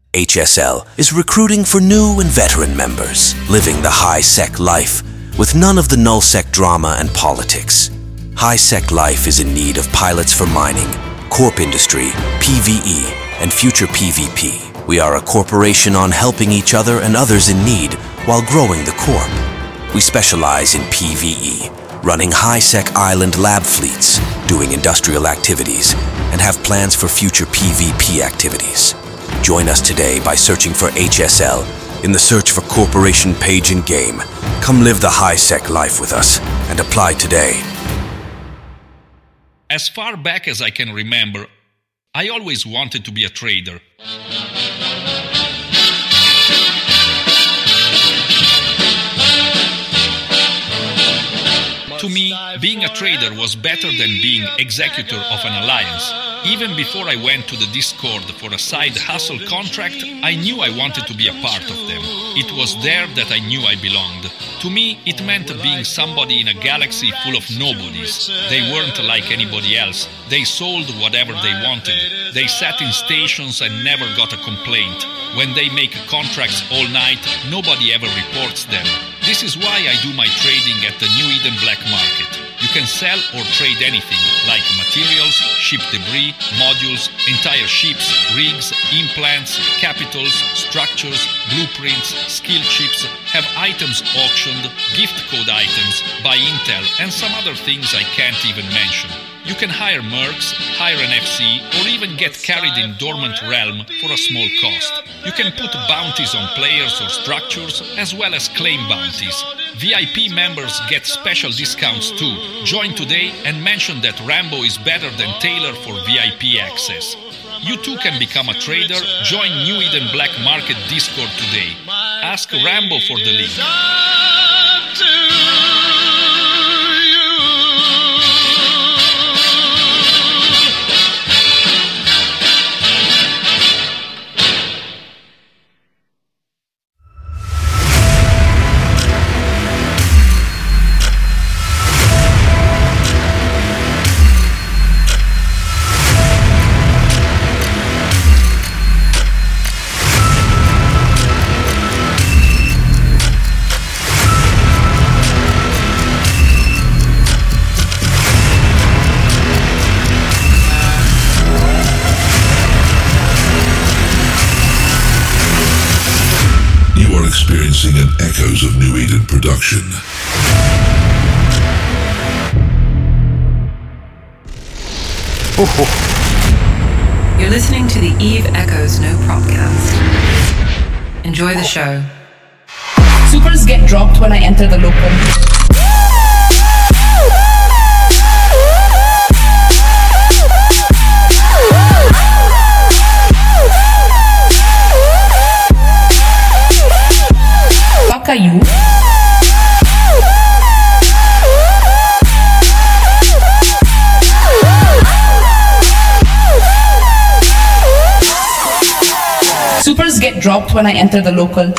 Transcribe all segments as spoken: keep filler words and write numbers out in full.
H S L is recruiting for new and veteran members, living the high-sec life with none of the null-sec drama and politics. High-sec life is in need of pilots for mining, corp industry, P V E, and future P V P. We are a corporation on helping each other and others in need while growing the corp. We specialize in P V E, running high-sec island lab fleets, doing industrial activities, and have plans for future P V P activities. Join us today by searching for H S L in the search for Corporation page in game. Come live the high-sec life with us and apply today. As far back as I can remember, I always wanted to be a trader. To me, being a trader was better than being executor of an alliance. Even before I went to the Discord for a side hustle contract, I knew I wanted to be a part of them. It was there that I knew I belonged. To me, it meant being somebody in a galaxy full of nobodies. They weren't like anybody else. They sold whatever they wanted. They sat in stations and never got a complaint. When they make contracts all night, nobody ever reports them. This is why I do my trading at the New Eden Black Market. You can sell or trade anything, like materials, ship debris, modules, entire ships, rigs, implants, capitals, structures, blueprints, skill chips, have items auctioned, gift code items, buy intel, and some other things I can't even mention. You can hire mercs, hire an F C, or even get carried in Dormant Realm for a small cost. You can put bounties on players or structures, as well as claim bounties. V I P members get special discounts too. Join today and mention that Rambo is better than Taylor for V I P access. You too can become a trader. Join New Eden Black Market Discord today. Ask Rambo for the link. Experiencing an Echoes of New Eden production. Oh. You're listening to the Eve Echoes No Propcast. Enjoy the show. Supers get dropped when I enter the local. Fuck are you? Supers get dropped when I enter the local.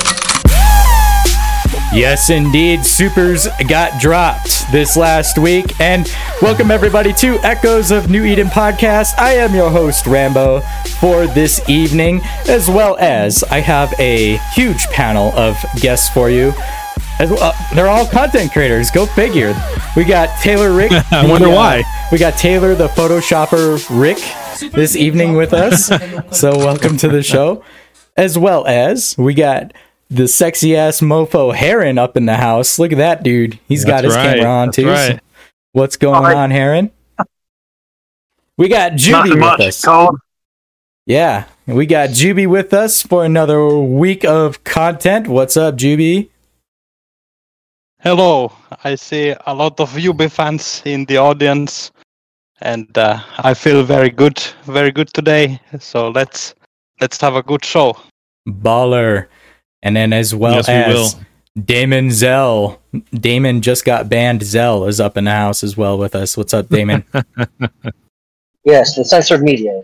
Yes, indeed, supers got dropped this last week. And welcome everybody to Echoes of New Eden Podcast. I am your host, Rambo, for this evening, as well as I have a huge panel of guests for you. As well, they're all content creators. Go figure. We got Taylor Rick. I wonder the, uh, why. We got Taylor, the Photoshopper Rick, this evening with us. So welcome to the show. As well as we got the sexy ass mofo Heron up in the house. Look at that dude. He's That's got his right. camera on That's too. right. So what's going Hi. on, Heron? We got Juby Nothing with much, us. Colin. Yeah, we got Juby with us for another week of content. What's up, Juby? Hello, I see a lot of U B fans in the audience, and uh, I feel very good, very good today. So let's let's have a good show. Baller. And then as well Yes, we as will. Damon Zell. Damon just got banned. Zell is up in the house as well with us. What's up, Damon? Yes, the censored media.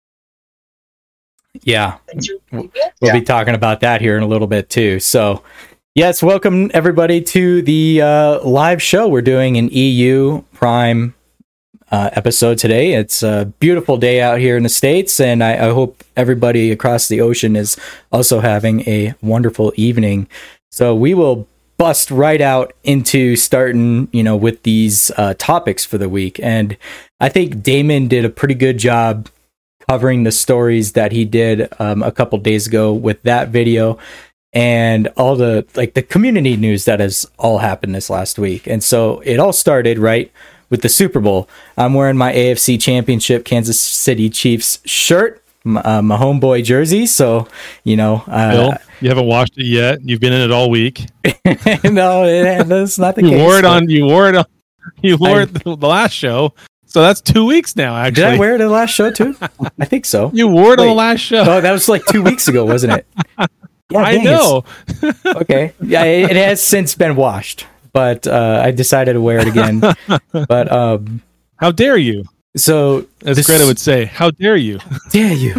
Yeah, we'll yeah. be talking about that here in a little bit too. So, yes, welcome everybody to the uh, live show we're doing in E U Prime uh, episode today. It's a beautiful day out here in the States, and I, I hope everybody across the ocean is also having a wonderful evening. So we will bust right out into starting, you know, with these uh, topics for the week. And I think Damon did a pretty good job covering the stories that he did um, a couple days ago with that video and all the like the community news that has all happened this last week. And so it all started right with the Super Bowl. I'm wearing my A F C Championship Kansas City Chiefs shirt, my, uh, my homeboy jersey. So, you know, uh, Bill, you haven't washed it yet. You've been in it all week. No, it, that's not the you case. Wore it on, you wore it on. You wore I, it the, the last show. So that's two weeks now, actually. Did I wear it the last show, too? I think so. You wore it Wait. on the last show. Oh, that was like two weeks ago, wasn't it? Yeah, I know. Okay. Yeah, it, it has since been washed, but uh, I decided to wear it again. But um, how dare you? So, as this, Greta would say, how dare you? Dare you?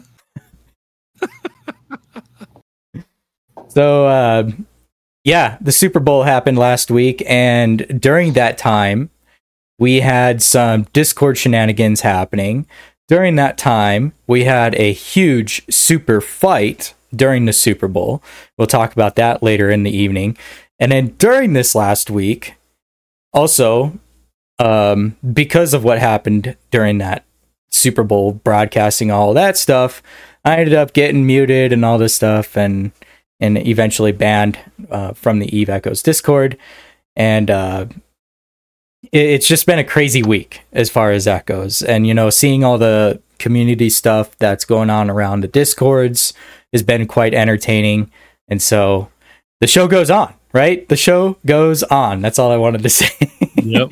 So, uh, yeah, the Super Bowl happened last week, and during that time, we had some Discord shenanigans happening. During that time, we had a huge super fight during the Super Bowl. We'll talk about that later in the evening. And then during this last week, also, um, because of what happened during that Super Bowl broadcasting, all that stuff, I ended up getting muted and all this stuff, and and eventually banned uh, from the Eve Echoes Discord. And uh, it, it's just been a crazy week as far as that goes. And, you know, seeing all the community stuff that's going on around the Discords has been quite entertaining. And so the show goes on, right? The show goes on. That's all I wanted to say. Yep.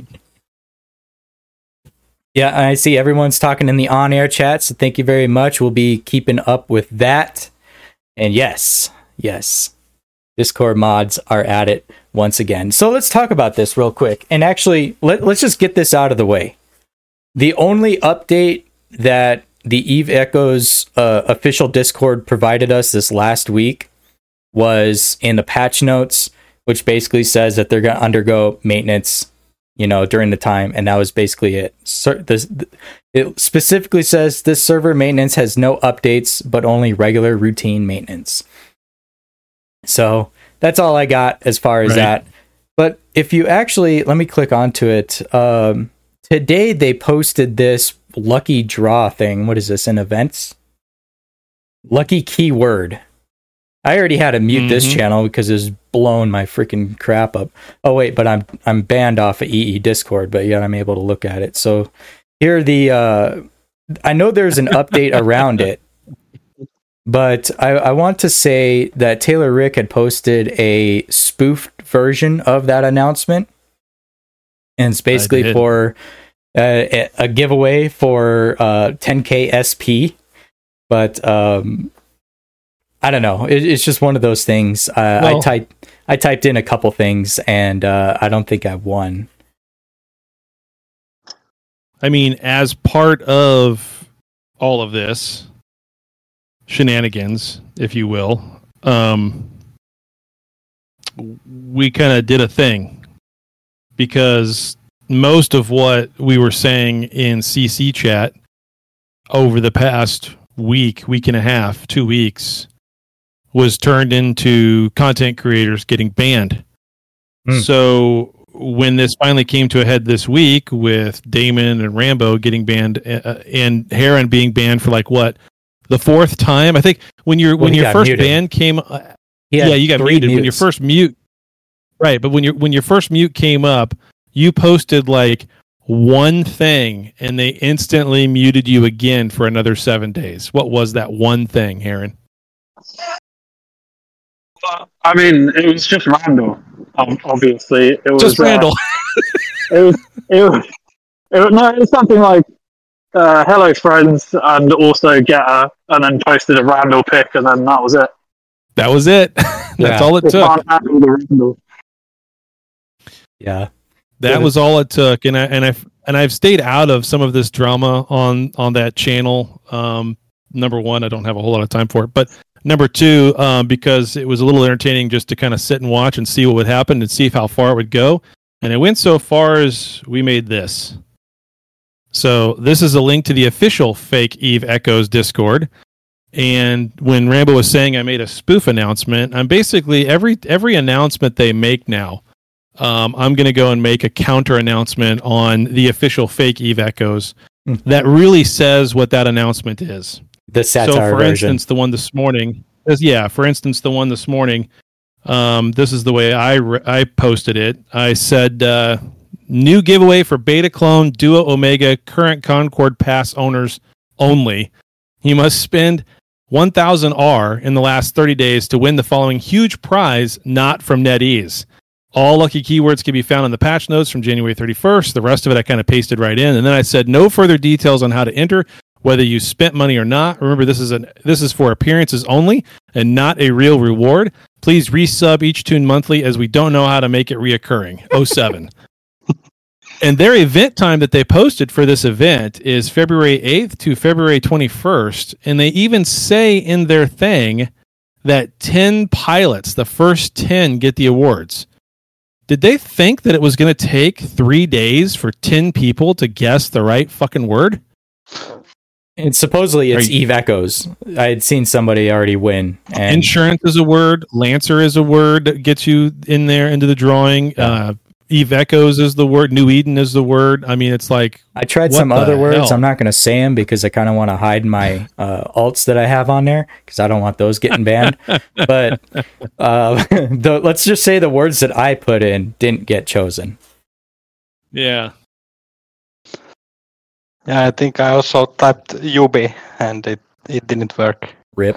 Yeah, I see everyone's talking in the on-air chat, so thank you very much. We'll be keeping up with that. And yes, yes, Discord mods are at it once again. So let's talk about this real quick. And actually, let, let's just get this out of the way. The only update that the Eve Echoes uh, official Discord provided us this last week was in the patch notes, which basically says that they're going to undergo maintenance, you know, during the time, and that was basically it. So this, it specifically says this server maintenance has no updates, but only regular routine maintenance. So that's all I got as far as right. that. But if you actually, let me click onto it. Um, today they posted this lucky draw thing. What is this, in events? Lucky keyword. I already had to mute mm-hmm. this channel because it's blown my freaking crap up. Oh wait, but I'm I'm banned off of E E Discord, but yet I'm able to look at it. So here are the uh, I know there's an update around it, but I, I want to say that Taylor Rick had posted a spoofed version of that announcement, and it's basically for uh, a, a giveaway for uh, ten K S P, but um. I don't know. It, it's just one of those things. Uh, well, I typed I typed in a couple things, and uh, I don't think I won. I mean, as part of all of this shenanigans, if you will, um, we kind of did a thing, because most of what we were saying in C C chat over the past week, week and a half, two weeks, was turned into content creators getting banned. Mm. So when this finally came to a head this week with Damon and Rambo getting banned uh, and Heron being banned for like what, the fourth time? I think when your well, when your first muted. ban came, uh, yeah, you got muted mutes. When your first mute, right? But when your when your first mute came up, you posted like one thing, and they instantly muted you again for another seven days. What was that one thing, Heron? I mean, it was just Randall. Um, obviously, it was just Randall. Uh, it was. It was. It was. No, it was something like uh, "Hello, friends," and also Getter, and then posted a Randall pic, and then that was it. That was it. That's yeah. all it They took. can't handle the Randall. Yeah, that was all it took, and I and I and I've stayed out of some of this drama on on that channel. Um, number one, I don't have a whole lot of time for it, but. Number two, um, because it was a little entertaining just to kind of sit and watch and see what would happen and see how far it would go. And it went so far as we made this. So this is a link to the official Fake Eve Echoes Discord. And when Rambo was saying I made a spoof announcement, I'm basically every every announcement they make now, um, I'm going to go and make a counter announcement on the official Fake Eve Echoes mm. that really says what that announcement is. The satire So, for version. instance, the one this morning, yeah, for instance, the one this morning, um, this is the way I re- I posted it. I said, uh, new giveaway for Beta Clone Duo Omega current Concord Pass owners only. You must spend one thousand R in the last thirty days to win the following huge prize, not from NetEase. All lucky keywords can be found in the patch notes from January thirty-first. The rest of it I kind of pasted right in. And then I said no further details on how to enter, whether you spent money or not. Remember, this is an this is for appearances only and not a real reward. Please resub each tune monthly as we don't know how to make it reoccurring. oh seven And their event time that they posted for this event is February eighth to February twenty-first. And they even say in their thing that ten pilots, the first ten, get the awards. Did they think that it was going to take three days for ten people to guess the right fucking word? And supposedly it's you, Eve Echoes. I had seen somebody already win. And insurance is a word. Lancer is a word that gets you in there into the drawing. Yeah. Uh, Eve Echoes is the word. New Eden is the word. I mean, it's like... I tried some other words. Hell? I'm not going to say them because I kind of want to hide my uh, alts that I have on there because I don't want those getting banned. But uh, the, let's just say the words that I put in didn't get chosen. Yeah. Yeah, I think I also typed Yubi and it, it didn't work. Rip.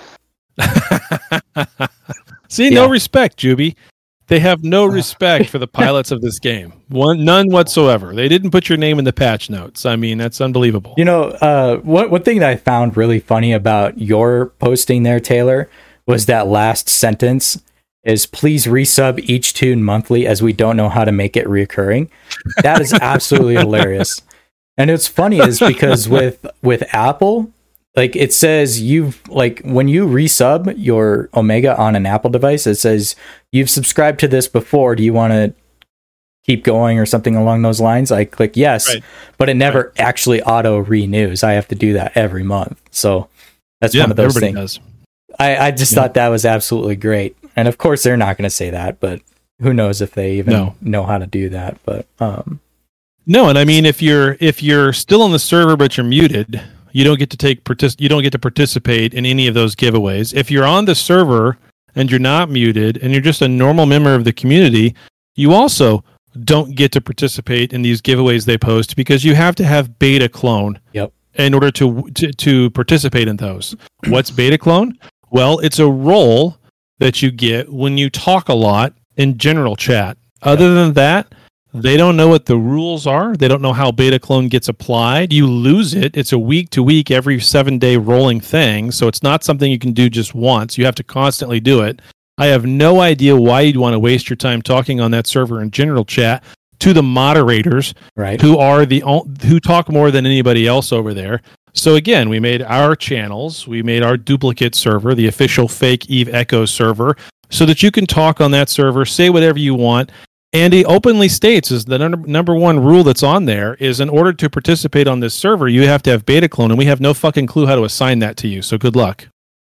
See, yeah. No respect, Juby. They have no respect for the pilots of this game. One, none whatsoever. They didn't put your name in the patch notes. I mean, that's unbelievable. You know, uh, one, one thing that I found really funny about your posting there, Taylor, was that last sentence is please resub each tune monthly as we don't know how to make it reoccurring. That is absolutely hilarious. And it's funny is because with with Apple, like it says you've like when you resub your Omega on an Apple device, it says you've subscribed to this before. Do you want to keep going or something along those lines? I click yes, right. But it never right. actually auto renews. I have to do that every month. So that's yeah, one of those things. Does. I, I just yeah. thought that was absolutely great. And of course they're not going to say that, but who knows if they even no. know how to do that. But um no, and I mean if you're if you're still on the server but you're muted, you don't get to take partic- you don't get to participate in any of those giveaways. If you're on the server and you're not muted and you're just a normal member of the community, you also don't get to participate in these giveaways they post because you have to have Beta Clone yep. in order to, to to participate in those. What's Beta Clone? Well, it's a role that you get when you talk a lot in general chat. Other yep. than that, they don't know what the rules are. They don't know how Beta Clone gets applied. You lose it. It's a week to week, every seven day rolling thing. So it's not something you can do just once. You have to constantly do it. I have no idea why you'd want to waste your time talking on that server in general chat to the moderators, right? Who are the who talk more than anybody else over there. So again, we made our channels. We made our duplicate server, the official Fake Eve Echo server, so that you can talk on that server, say whatever you want. And he openly states is the number, number one rule that's on there is in order to participate on this server, you have to have Beta Clone, and we have no fucking clue how to assign that to you. So good luck.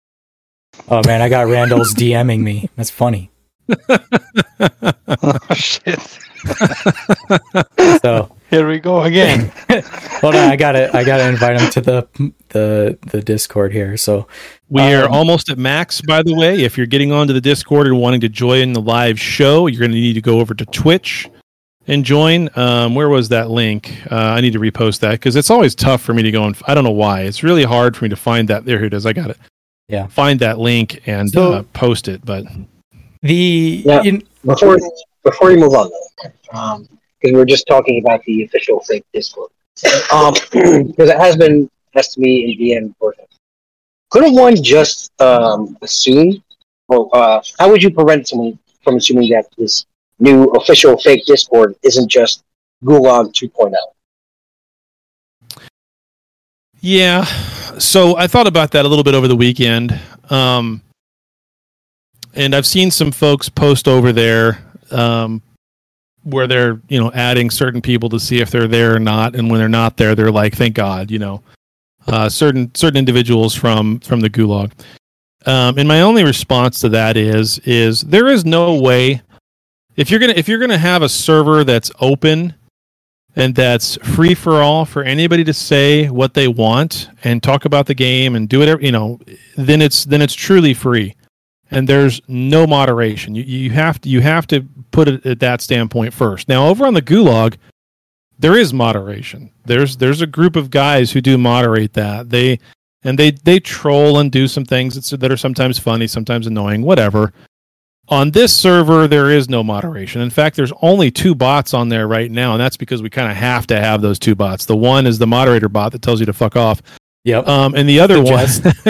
Oh man, I got Randall's DMing me. That's funny. Oh shit. So here we go again. Hold on, I gotta I gotta invite him to the the the Discord here. So we um, are almost at max, by the way. If you're getting onto the Discord and wanting to join the live show, you're going to need to go over to Twitch and join. Um, where was that link? Uh, I need to repost that because it's always tough for me to go and I don't know why. It's really hard for me to find that. There it is. I got it. Yeah, find that link and so, uh, post it. But the yeah, in, before before we move on, um, because we're just talking about the official Fake Discord, um, because it has been asked to me in D M version. Couldn't one just um, assume, or uh, how would you prevent someone from assuming that this new official Fake Discord isn't just Gulag two point oh? Yeah, so I thought about that a little bit over the weekend, um, and I've seen some folks post over there um, where they're, you know, adding certain people to see if they're there or not, and when they're not there, they're like, thank God, you know, uh, certain certain individuals from from the gulag. Um, and my only response to that is is there is no way if you're gonna if you're gonna have a server that's open and that's free for all for anybody to say what they want and talk about the game and do whatever, you know, then it's then it's truly free. And there's no moderation. You you have to you have to put it at that standpoint first. Now, over on the Gulag, there is moderation. There's there's a group of guys who do moderate that. They and they they troll and do some things that that are sometimes funny, sometimes annoying, whatever. On this server, there is no moderation. In fact, there's only two bots on there right now, and that's because we kind of have to have those two bots. The one is the moderator bot that tells you to fuck off. Yep. Um, and the other one,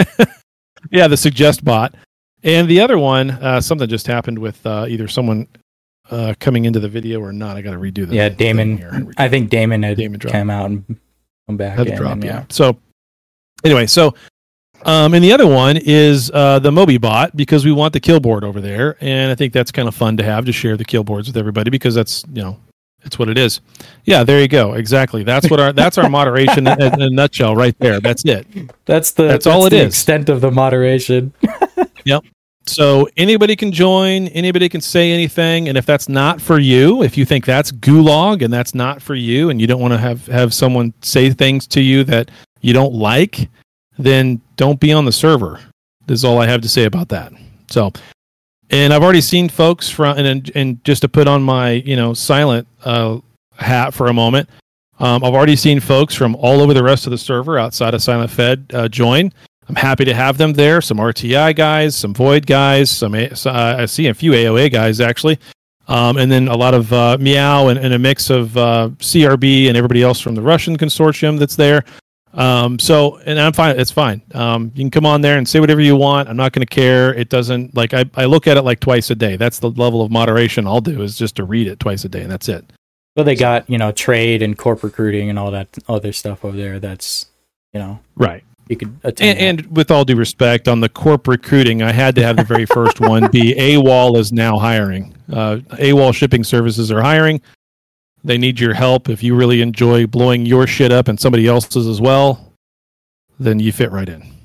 yeah, the suggest bot. And the other one, uh, something just happened with uh, either someone uh, coming into the video or not. I got to redo that. Yeah, Damon. Here. I think Damon had Damon come out and come back. Had to in, drop, and, yeah. yeah. So anyway, so um, and the other one is uh, the Moby bot, because we want the kill board over there, and I think that's kind of fun to have, to share the kill boards with everybody, because that's, you know, it's what it is. Yeah, there you go. Exactly. That's what our that's our moderation in, in a nutshell, right there. That's it. That's the that's, that's all it the is. Extent of the moderation. Yep. So anybody can join, anybody can say anything, and if that's not for you, if you think that's gulag and that's not for you, and you don't want to have, have someone say things to you that you don't like, then don't be on the server. This is all I have to say about that. So, and I've already seen folks from, and and just to put on my, you know, silent uh, hat for a moment, um, I've already seen folks from all over the rest of the server outside of Silent Fed uh, join. I'm happy to have them there. Some R T I guys, some Void guys, some uh, I see a few A O A guys actually, um, and then a lot of uh, Meow and, and a mix of uh, C R B and everybody else from the Russian consortium that's there. Um, so, and I'm fine. It's fine. Um, you can come on there and say whatever you want. I'm not going to care. It doesn't, like, I, I look at it like twice a day. That's the level of moderation I'll do, is just to read it twice a day, and that's it. Well, they got, you know, trade and corp recruiting and all that other stuff over there. That's, you know, right. You could attend and, and with all due respect, on the corp recruiting, I had to have the very first one be AWOL is now hiring. Uh, AWOL shipping services are hiring. They need your help. If you really enjoy blowing your shit up and somebody else's as well, then you fit right in.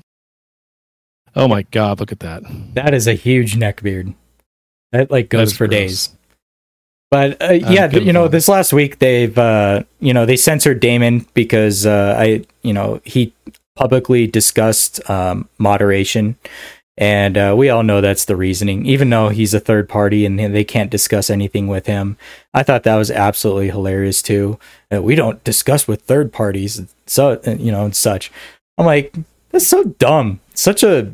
Oh my God, look at that. That is a huge neck beard. That like goes for gross. days. But uh, yeah, th- you know, this last week they've, uh, you know, they censored Damon because uh, I, you know, he publicly discussed um, moderation. And uh, we all know that's the reasoning, even though he's a third party and they can't discuss anything with him. I thought that was absolutely hilarious too. Uh, we don't discuss with third parties, so you know, and such. I'm like, that's so dumb. Such a,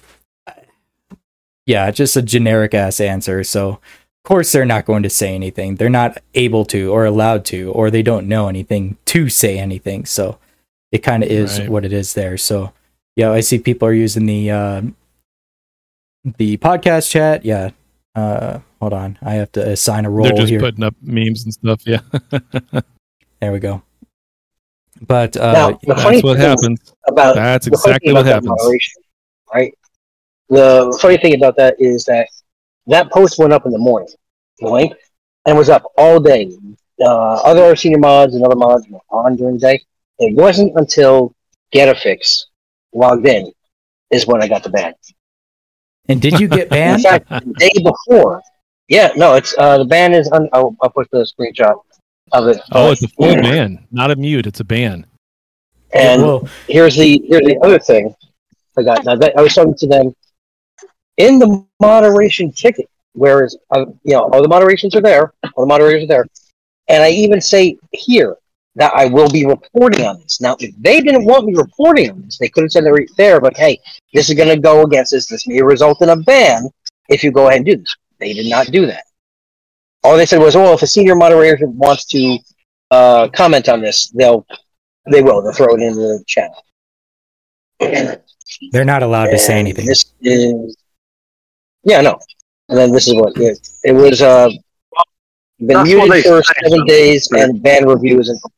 yeah, just a generic ass answer. So of course they're not going to say anything. They're not able to or allowed to, or they don't know anything to say anything. So it kind of is right. what it is there. So yeah, I see people are using the. Uh, The podcast chat, yeah. Uh, hold on, I have to assign a role here. They're just here. putting up memes and stuff. Yeah. There we go. But uh, now, the funny that's what thing happens. About that's the funny exactly thing what about that happens. moderation, right? The funny thing about that is that that post went up in the morning, the link, and was up all day. Uh, other senior mods and other mods were on during the day. It wasn't until Getafix logged in is when I got the ban. And did you get banned? In fact, the day before. Yeah, no, it's uh, the ban is. Un- I'll, I'll put the screenshot of it. Oh, it's a full ban, not a mute. It's a ban. And Whoa. here's the here's the other thing. I got now that I was talking to them in the moderation ticket. Whereas, uh, you know, all the moderations are there. All the moderators are there, and I even say here that I will be reporting on this. Now, if they didn't want me reporting on this, they could have said they're there, but hey, this is going to go against this. This may result in a ban if you go ahead and do this. They did not do that. All they said was, oh, if a senior moderator wants to uh, comment on this, they'll, they will. They'll throw it into the chat. They're not allowed to say And anything. This is, yeah, no. And then this is what it, it was. Uh, been That's what muted they for say. seven days, and ban reviews and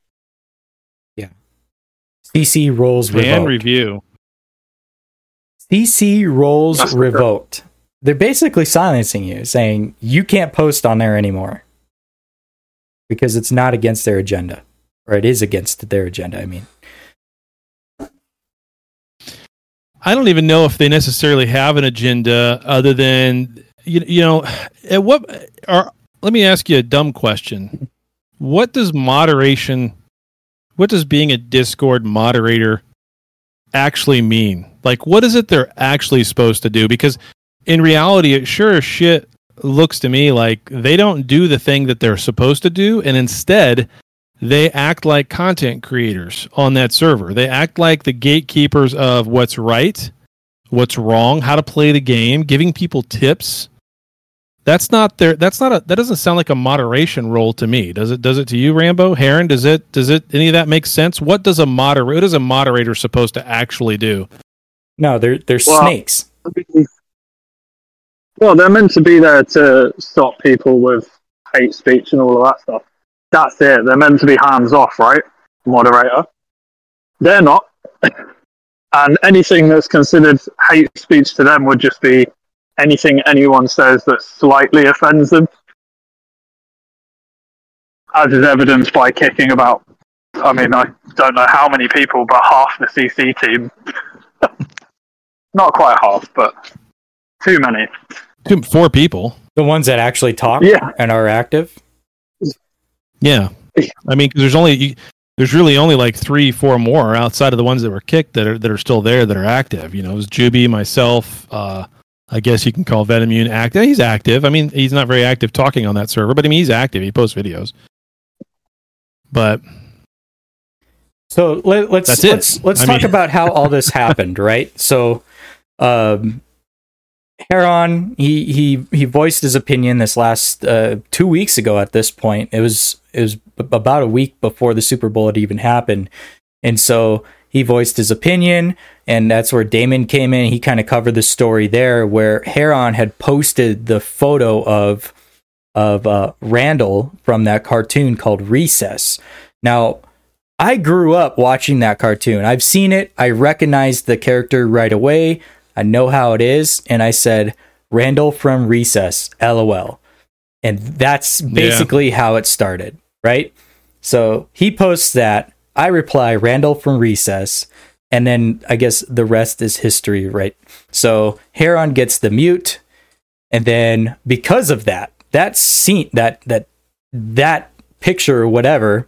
C C roles Ban revoked. review. C C roles That's what revoked. They're basically silencing you, saying you can't post on there anymore. because it's not against their agenda, or it is against their agenda. I mean, I don't even know if they necessarily have an agenda other than, you, you know, at what, are, let me ask you a dumb question. What does moderation, what does being a Discord moderator actually mean? Like, what is it they're actually supposed to do? Because in reality, it sure as shit looks to me like they don't do the thing that they're supposed to do, and instead they act like content creators on that server. They act like the gatekeepers of what's right, what's wrong, how to play the game, giving people tips. That's not their that's not a that doesn't sound like a moderation role to me. Does it does it to you, Rambo? Heron, does it does it any of that make sense? What does a moderator what is a moderator supposed to actually do? No, they're they're well, snakes. Well, they're meant to be there to stop people with hate speech and all of that stuff. That's it. They're meant to be hands off, right? Moderator. They're not. And anything that's considered hate speech to them would just be anything anyone says that slightly offends them. As is evidenced by kicking about, I mean, I don't know how many people, but half the C C team. Not quite half, but too many. Two, four people. The ones that actually talk yeah. and are active? Yeah. I mean, 'cause there's only... You, There's really only like three, four more outside of the ones that were kicked that are that are still there that are active. You know, it was Juby, myself. Uh, I guess you can call Venomune active. He's active. I mean, he's not very active talking on that server, but I mean, he's active. He posts videos. But so let, let's that's it. let's let's I talk mean, about how all this happened, right? So, um, Heron, he he he voiced his opinion this last uh, two weeks ago. At this point, it was it was about a week before the Super Bowl had even happened, and so he voiced his opinion, and that's where Damon came in. He kind of covered the story there, where Heron had posted the photo of of uh, Randall from that cartoon called Recess. Now, I grew up watching that cartoon. I've seen it. I recognized the character right away. I know how it is, and I said, Randall from Recess, LOL. And that's basically yeah. how it started, right? So he posts that, I reply, Randall from Recess, and then I guess the rest is history, right? So Heron gets the mute, and then because of that, that scene, that that that picture or whatever,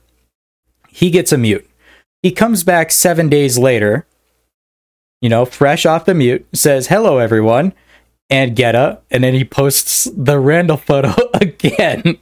he gets a mute. He comes back seven days later, you know, fresh off the mute, says, hello, everyone, and get up, and then he posts the Randall photo again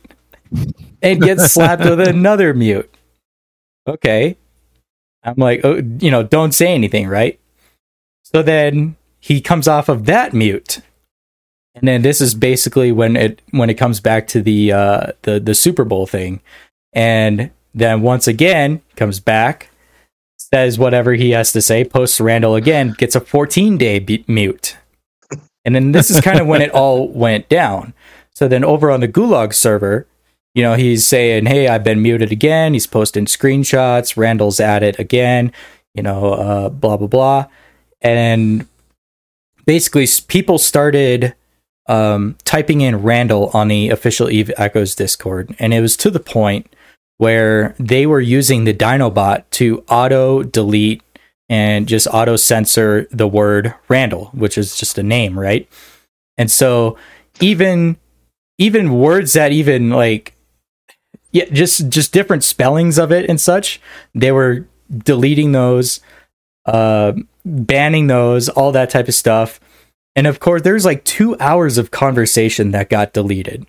and gets slapped with another mute. Okay. I'm like, oh, you know, don't say anything, right? So then he comes off of that mute. And then this is basically when it when it comes back to the uh, the the Super Bowl thing. And then once again comes back, says whatever he has to say, posts Randall again, gets a fourteen day be- mute. And then this is kind of when it all went down. So then over on the Gulag server, you know, he's saying, hey, I've been muted again. He's posting screenshots. Randall's at it again, you know, uh, blah, blah, blah. And basically people started um, typing in Randall on the official Eve Echoes Discord. And it was to the point where they were using the Dinobot to auto delete and just auto censor the word Randall, which is just a name, right? And so even even words that even like yeah, just just different spellings of it and such, they were deleting those, uh, banning those, all that type of stuff. And of course, there's like two hours of conversation that got deleted.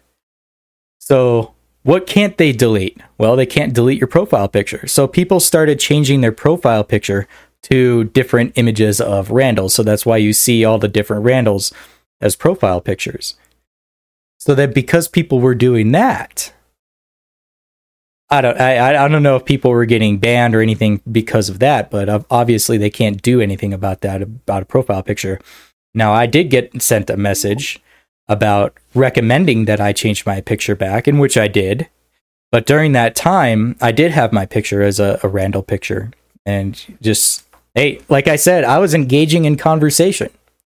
So what can't they delete? Well, they can't delete your profile picture. So people started changing their profile picture to different images of Randall. So that's why you see all the different Randalls as profile pictures. So that because people were doing that, I don't, I, I don't know if people were getting banned or anything because of that, but obviously they can't do anything about that, about a profile picture. Now, I did get sent a message about recommending that I change my picture back, in which I did. But during that time, I did have my picture as a, a Randall picture. And just, hey, like I said, I was engaging in conversation.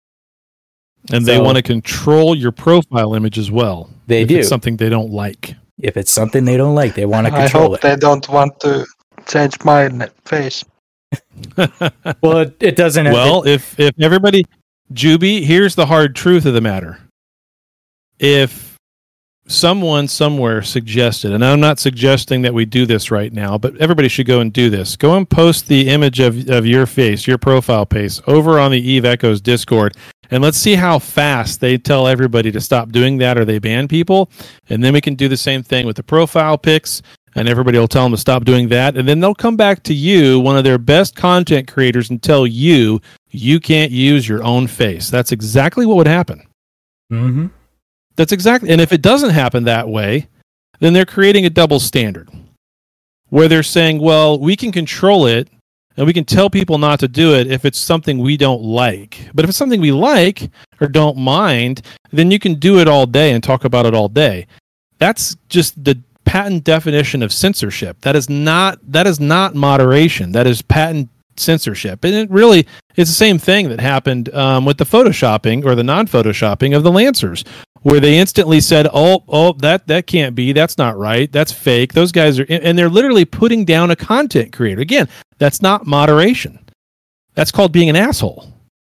And so, they want to control your profile image as well. They if do. It's something they don't like. If it's something they don't like, they want to I control hope it. they don't want to change my ne- face. Well, it, it doesn't. Have Well, it, if if everybody, Juby, here's the hard truth of the matter. If someone somewhere suggested, and I'm not suggesting that we do this right now, but everybody should go and do this. Go and post the image of, of your face, your profile face, over on the Eve Echoes Discord, and let's see how fast they tell everybody to stop doing that or they ban people. And then we can do the same thing with the profile pics, and everybody will tell them to stop doing that. And then they'll come back to you, one of their best content creators, and tell you you can't use your own face. That's exactly what would happen. mm-hmm. That's exactly, and if it doesn't happen that way, then they're creating a double standard where they're saying, well, we can control it and we can tell people not to do it if it's something we don't like. But if it's something we like or don't mind, then you can do it all day and talk about it all day. That's just the patent definition of censorship. That is not, that is not moderation. That is patent censorship. And it really is the same thing that happened um, with the photoshopping or the non-photoshopping of the Lancers, where they instantly said, oh, oh, that, that can't be. That's not right. That's fake. Those guys are... And they're literally putting down a content creator. Again, that's not moderation. That's called being an asshole.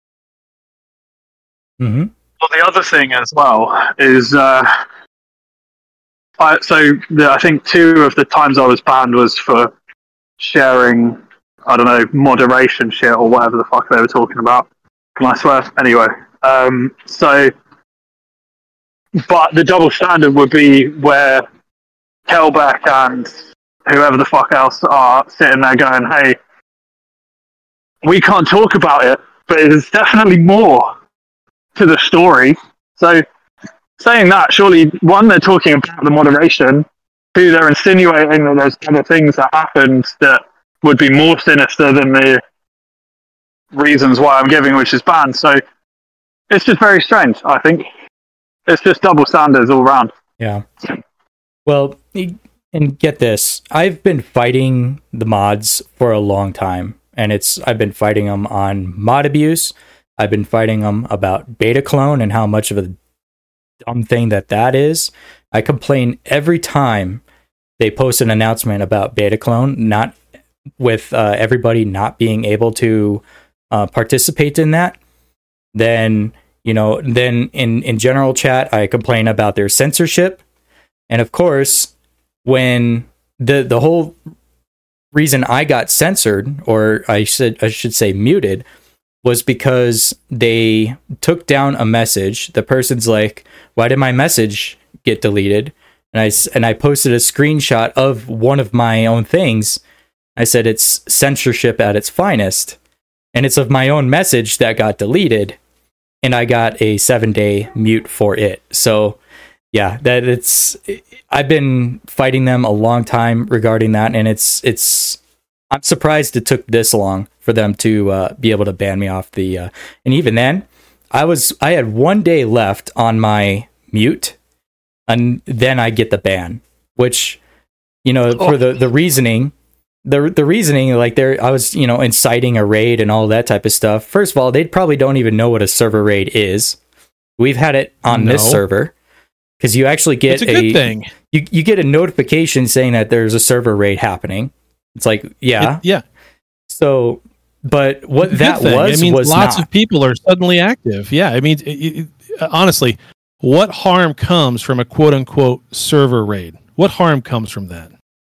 Mm-hmm. Well, the other thing as well is... Uh, I, so the, I think two of the times I was banned was for sharing, I don't know, moderation shit or whatever the fuck they were talking about. Can I swear? Anyway. Um, so... But the double standard would be where Kelbeck and whoever the fuck else are sitting there going, hey, we can't talk about it, but there's definitely more to the story. So saying that, surely, one, they're talking about the moderation, two, they're insinuating that there's other things that happened that would be more sinister than the reasons why I'm giving, which is banned. So it's just very strange, I think. It's just double standards all around. Yeah. Well, and get this. I've been fighting the mods for a long time, and it's I've been fighting them on mod abuse. I've been fighting them about beta clone and how much of a dumb thing that that is. I complain every time they post an announcement about beta clone, not with uh, everybody not being able to uh, participate in that. Then... You know, then in, in general chat, I complain about their censorship. And of course, when the the whole reason I got censored, or I should I should say muted, was because they took down a message. The person's like, "Why did my message get deleted?" And I and I posted a screenshot of one of my own things. I said it's censorship at its finest, and it's of my own message that got deleted. And I got a seven day mute for it. So yeah, that it's, I've been fighting them a long time regarding that. And it's, it's, I'm surprised it took this long for them to uh, be able to ban me off the, uh, and even then I was, I had one day left on my mute and then I get the ban, which, you know, oh. for the, the reasoning, The the reasoning, like there, I was, you know, inciting a raid and all that type of stuff. First of all, they probably don't even know what a server raid is. We've had it on no. this server because you actually get it's a, a good thing. You you get a notification saying that there's a server raid happening. It's like, yeah, it, yeah. So, but what that thing. was, I mean, was lots not. of people are suddenly active. Yeah, I mean, it, it, honestly, what harm comes from a quote unquote server raid? What harm comes from that?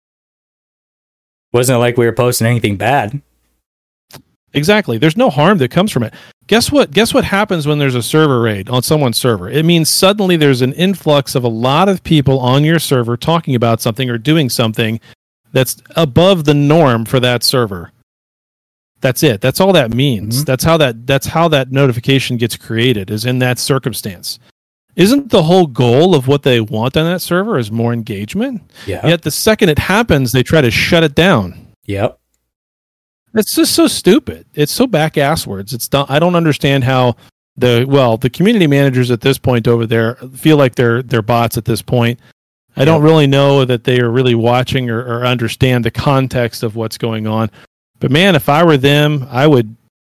Wasn't like we were posting anything bad. Exactly. There's no harm that comes from it. Guess what? Guess what happens when there's a server raid on someone's server? It means suddenly there's an influx of a lot of people on your server talking about something or doing something that's above the norm for that server. That's it. That's all that means. Mm-hmm. That's how that that's how that notification gets created, is in that circumstance. Isn't the whole goal of what they want on that server is more engagement? Yeah. Yet the second it happens, they try to shut it down. Yep. It's just so stupid. It's so back-asswards. It's not, I don't understand how the well the community managers at this point over there feel like they're they're bots at this point. I yep. don't really know that they are really watching or, or understand the context of what's going on. But man, if I were them, I would.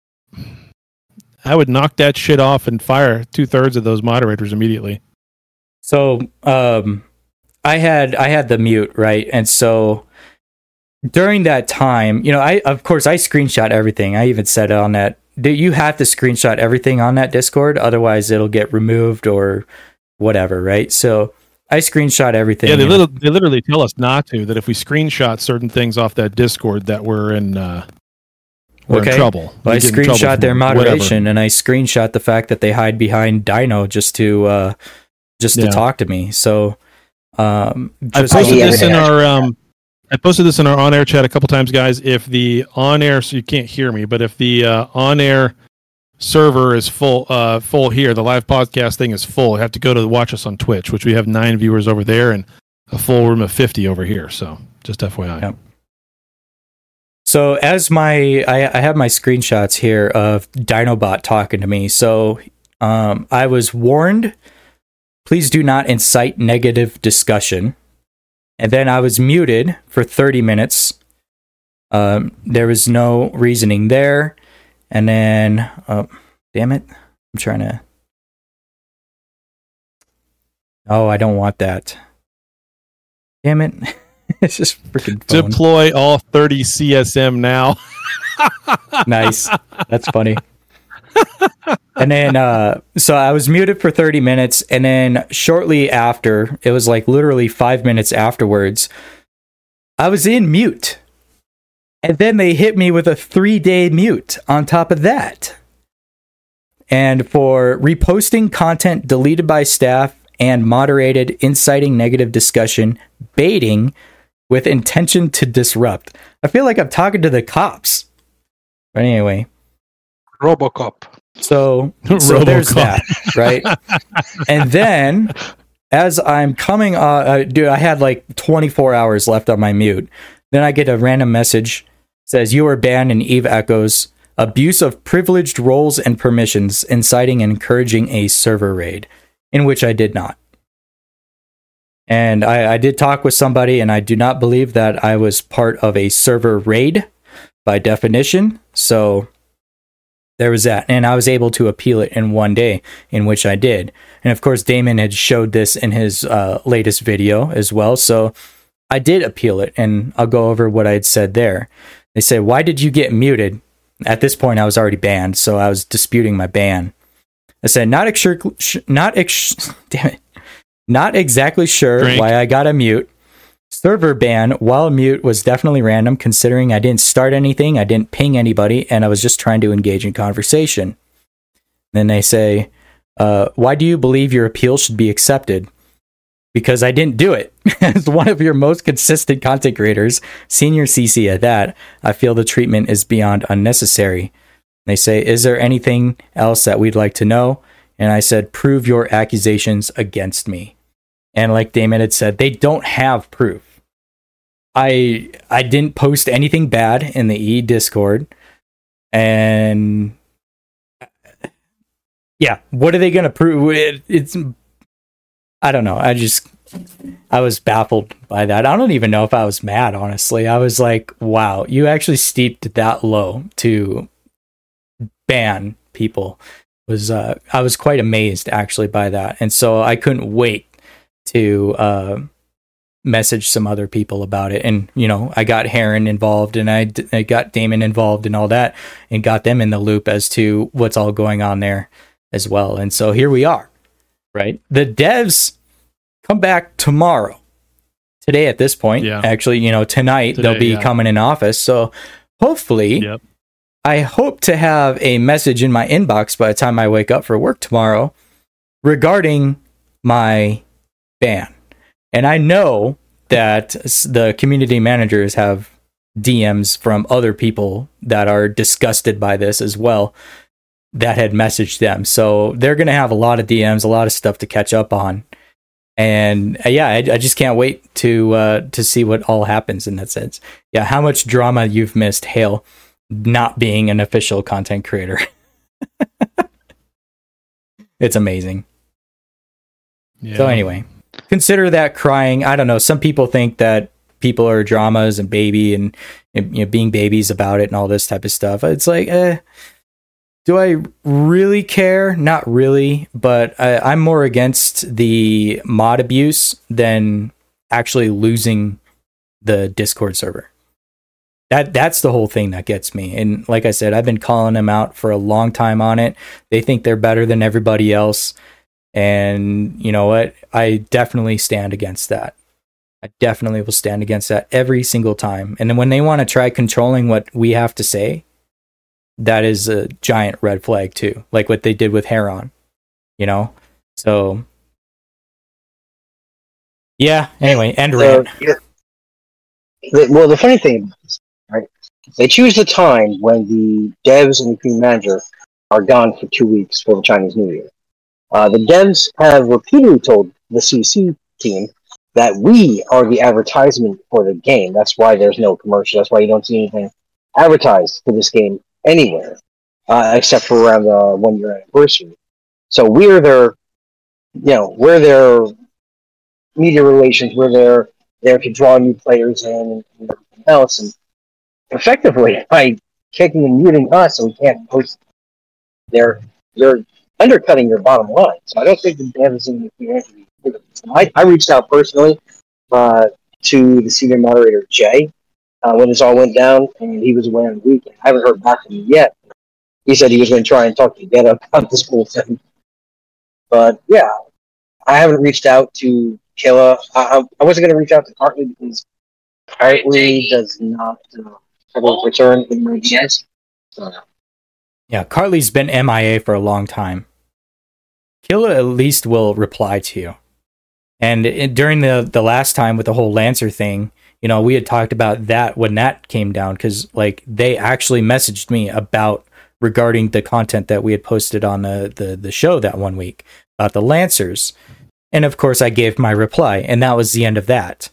I would knock that shit off and fire two thirds of those moderators immediately. So, um, I had I had the mute, right? And so during that time, you know, I of course I screenshot everything. I even said it on that. Do you have to screenshot everything on that Discord? Otherwise it'll get removed or whatever, right? So I screenshot everything. Yeah, they, little, they literally tell us not to, that if we screenshot certain things off that Discord that we're in uh, we're okay. in trouble. Well, I screenshot their moderation whatever. and I screenshot the fact that they hide behind Dino just to uh, just to Yeah. talk to me. So um, I just posted Yeah, this but in it our um, I posted this in our on-air chat a couple times, guys. If the on-air, so you can't hear me, but if the uh, on-air server is full, uh, full here, the live podcast thing is full. You have to go to watch us on Twitch, which we have nine viewers over there and a full room of fifty over here. So just F Y I. Yep. So as my, I, I have my screenshots here of Dinobot talking to me. So um, I was warned, please do not incite negative discussion. And then I was muted for thirty minutes. Um, there was no reasoning there. And then, uh, damn it, I'm trying to. Oh, I don't want that. Damn it. It's just freaking phone. Deploy all thirty C S M now. Nice. That's funny. And then, uh, so I was muted for thirty minutes. And then shortly after, it was like literally five minutes afterwards, I was in mute. And then they hit me with a three day mute on top of that. And for reposting content deleted by staff and moderated inciting negative discussion, baiting with intention to disrupt. I feel like I'm talking to the cops. But anyway. Robocop. So, so there's that, right? And then, as I'm coming, uh, uh, dude, I had like twenty-four hours left on my mute. Then I get a random message, says, you are banned in Eve Echoes, abuse of privileged roles and permissions, inciting and encouraging a server raid, in which I did not. And I, I did talk with somebody, and I do not believe that I was part of a server raid by definition. So there was that. And I was able to appeal it in one day, in which I did. And of course, Damon had showed this in his uh, latest video as well. So I did appeal it, and I'll go over what I had said there. They said, why did you get muted? At this point, I was already banned, so I was disputing my ban. I said, not ex- not ex- damn it. Not exactly sure Drink. why I got a mute. Server ban while mute was definitely random, considering I didn't start anything, I didn't ping anybody, and I was just trying to engage in conversation. Then they say, uh, why do you believe your appeal should be accepted? Because I didn't do it. As one of your most consistent content creators, senior C C at that, I feel the treatment is beyond unnecessary. They say, is there anything else that we'd like to know? And I said, prove your accusations against me. And like Damon had said, they don't have proof. I I didn't post anything bad in the E Discord. And yeah, what are they going to prove? It, it's, I don't know. I just, I was baffled by that. I don't even know if I was mad, honestly. I was like, wow, you actually steeped that low to ban people. Was uh, I was quite amazed actually by that. And so I couldn't wait to uh, message some other people about it. And, you know, I got Heron involved, and I, I got Damon involved and all that, and got them in the loop as to what's all going on there as well. And so here we are, right? The devs come back tomorrow. Today at this point, Yeah. actually, you know, tonight Today, they'll be yeah. coming in office. So hopefully, Yep. I hope to have a message in my inbox by the time I wake up for work tomorrow regarding my ban. And I know that s- the community managers have D Ms from other people that are disgusted by this as well that had messaged them. So they're going to have a lot of D Ms, a lot of stuff to catch up on. And uh, yeah, I, I just can't wait to uh, to see what all happens in that sense. Yeah, how much drama you've missed, Hale, not being an official content creator. It's amazing. Yeah. So anyway, consider that crying. I don't know. Some people think that people are dramas and baby and, and you know, being babies about it and all this type of stuff. It's like, eh, do I really care? Not really, but I, I'm more against the mod abuse than actually losing the Discord server. That that's the whole thing that gets me. And like I said, I've been calling them out for a long time on it. They think they're better than everybody else. And you know what? I definitely stand against that. I definitely will stand against that every single time. And then when they want to try controlling what we have to say, that is a giant red flag too. Like what they did with Heron, you know? So yeah, anyway, end rant. Uh, yeah. The, well, the funny thing about this, right? They choose the time when the devs and the team manager are gone for two weeks for the Chinese New Year. Uh, the devs have repeatedly told the C C team that we are the advertisement for the game. That's why there's no commercial. That's why you don't see anything advertised for this game anywhere, uh, except for around the one-year anniversary. So we're their, you know, we're their media relations. We're there there to draw new players in and everything else. And effectively, by kicking and muting us, so we can't post, they're they're undercutting your bottom line. So I don't think the devs in the I, I reached out personally uh, to the senior moderator, Jay, uh, when this all went down, and he was away on the weekend. I haven't heard back from him yet. He said he was going to try and talk to Get about this whole thing. But, yeah, I haven't reached out to Killa. I, I wasn't going to reach out to Hartley because Hartley does not uh, have a return in my chest. So. Yeah, Carly's been M I A for a long time. Killa at least will reply to you. And it, during the, the last time with the whole Lancer thing, you know, we had talked about that when that came down, because like they actually messaged me about regarding the content that we had posted on the, the, the show that one week about the Lancers. And of course I gave my reply, and that was the end of that.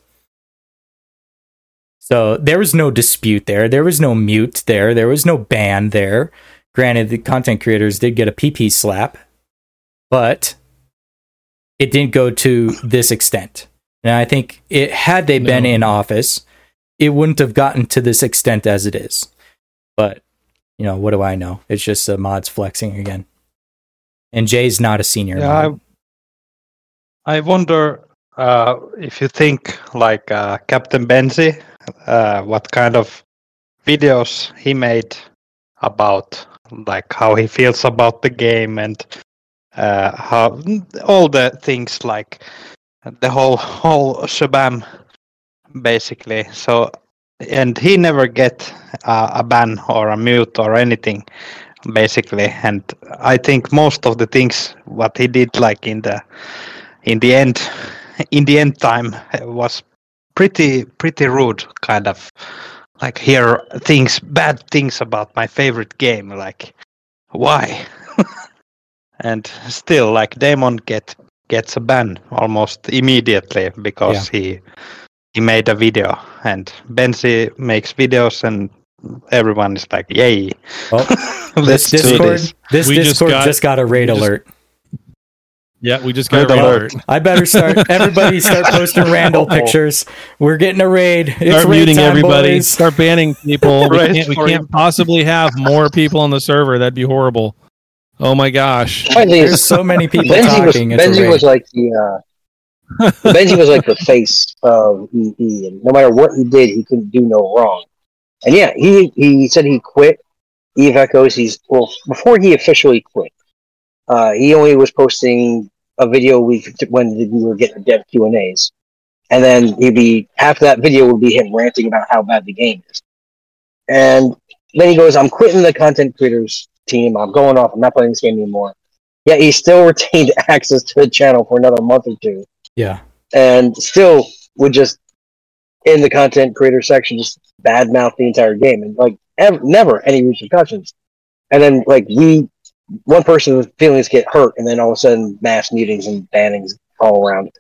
So there was no dispute there. There was no mute there. There was no ban there. Granted, the content creators did get a P P slap, but it didn't go to this extent. And I think it had they been no. in office, it wouldn't have gotten to this extent as it is. But, you know, what do I know? It's just the mods flexing again. And Jay's not a senior. Yeah, I, I wonder uh, if you think like uh, Captain Benzi, uh, what kind of videos he made about like how he feels about the game and uh, how all the things like the whole whole shabam basically. So and he never get uh, a ban or a mute or anything basically. And I think most of the things what he did like in the in the end in the end time was pretty pretty rude, kind of like hear things bad things about my favorite game, like why. And still like Damon get gets a ban almost immediately because yeah. he he made a video, and Benzi makes videos and everyone is like, yay. Well, this Discord, this, this Discord just got, just got a raid alert. Just, yeah, we just got raid a raid alert. alert. I better start, everybody start posting Randall pictures. We're getting a raid. It's start raid muting time, everybody. Boys. Start banning people. we can't, we can't possibly have more people on the server. That'd be horrible. Oh my gosh! There's so many people Benzi talking. Was, Benzi was like the uh, Benzi was like the face of E E, and no matter what he did, he couldn't do no wrong. And yeah, he he said he quit Eve Echoes. He's well before he officially quit. Uh, he only was posting a video a week when we were getting dev Q and A's, and then he'd be half of that video would be him ranting about how bad the game is. And then he goes, "I'm quitting the content creators team. I'm going off. I'm not playing this game anymore." Yeah, he still retained access to the channel for another month or two. Yeah, and still would just in the content creator section just badmouth the entire game, and like ever, never any repercussions. And then like we, one person's feelings get hurt, and then all of a sudden mass mutings and bannings all around.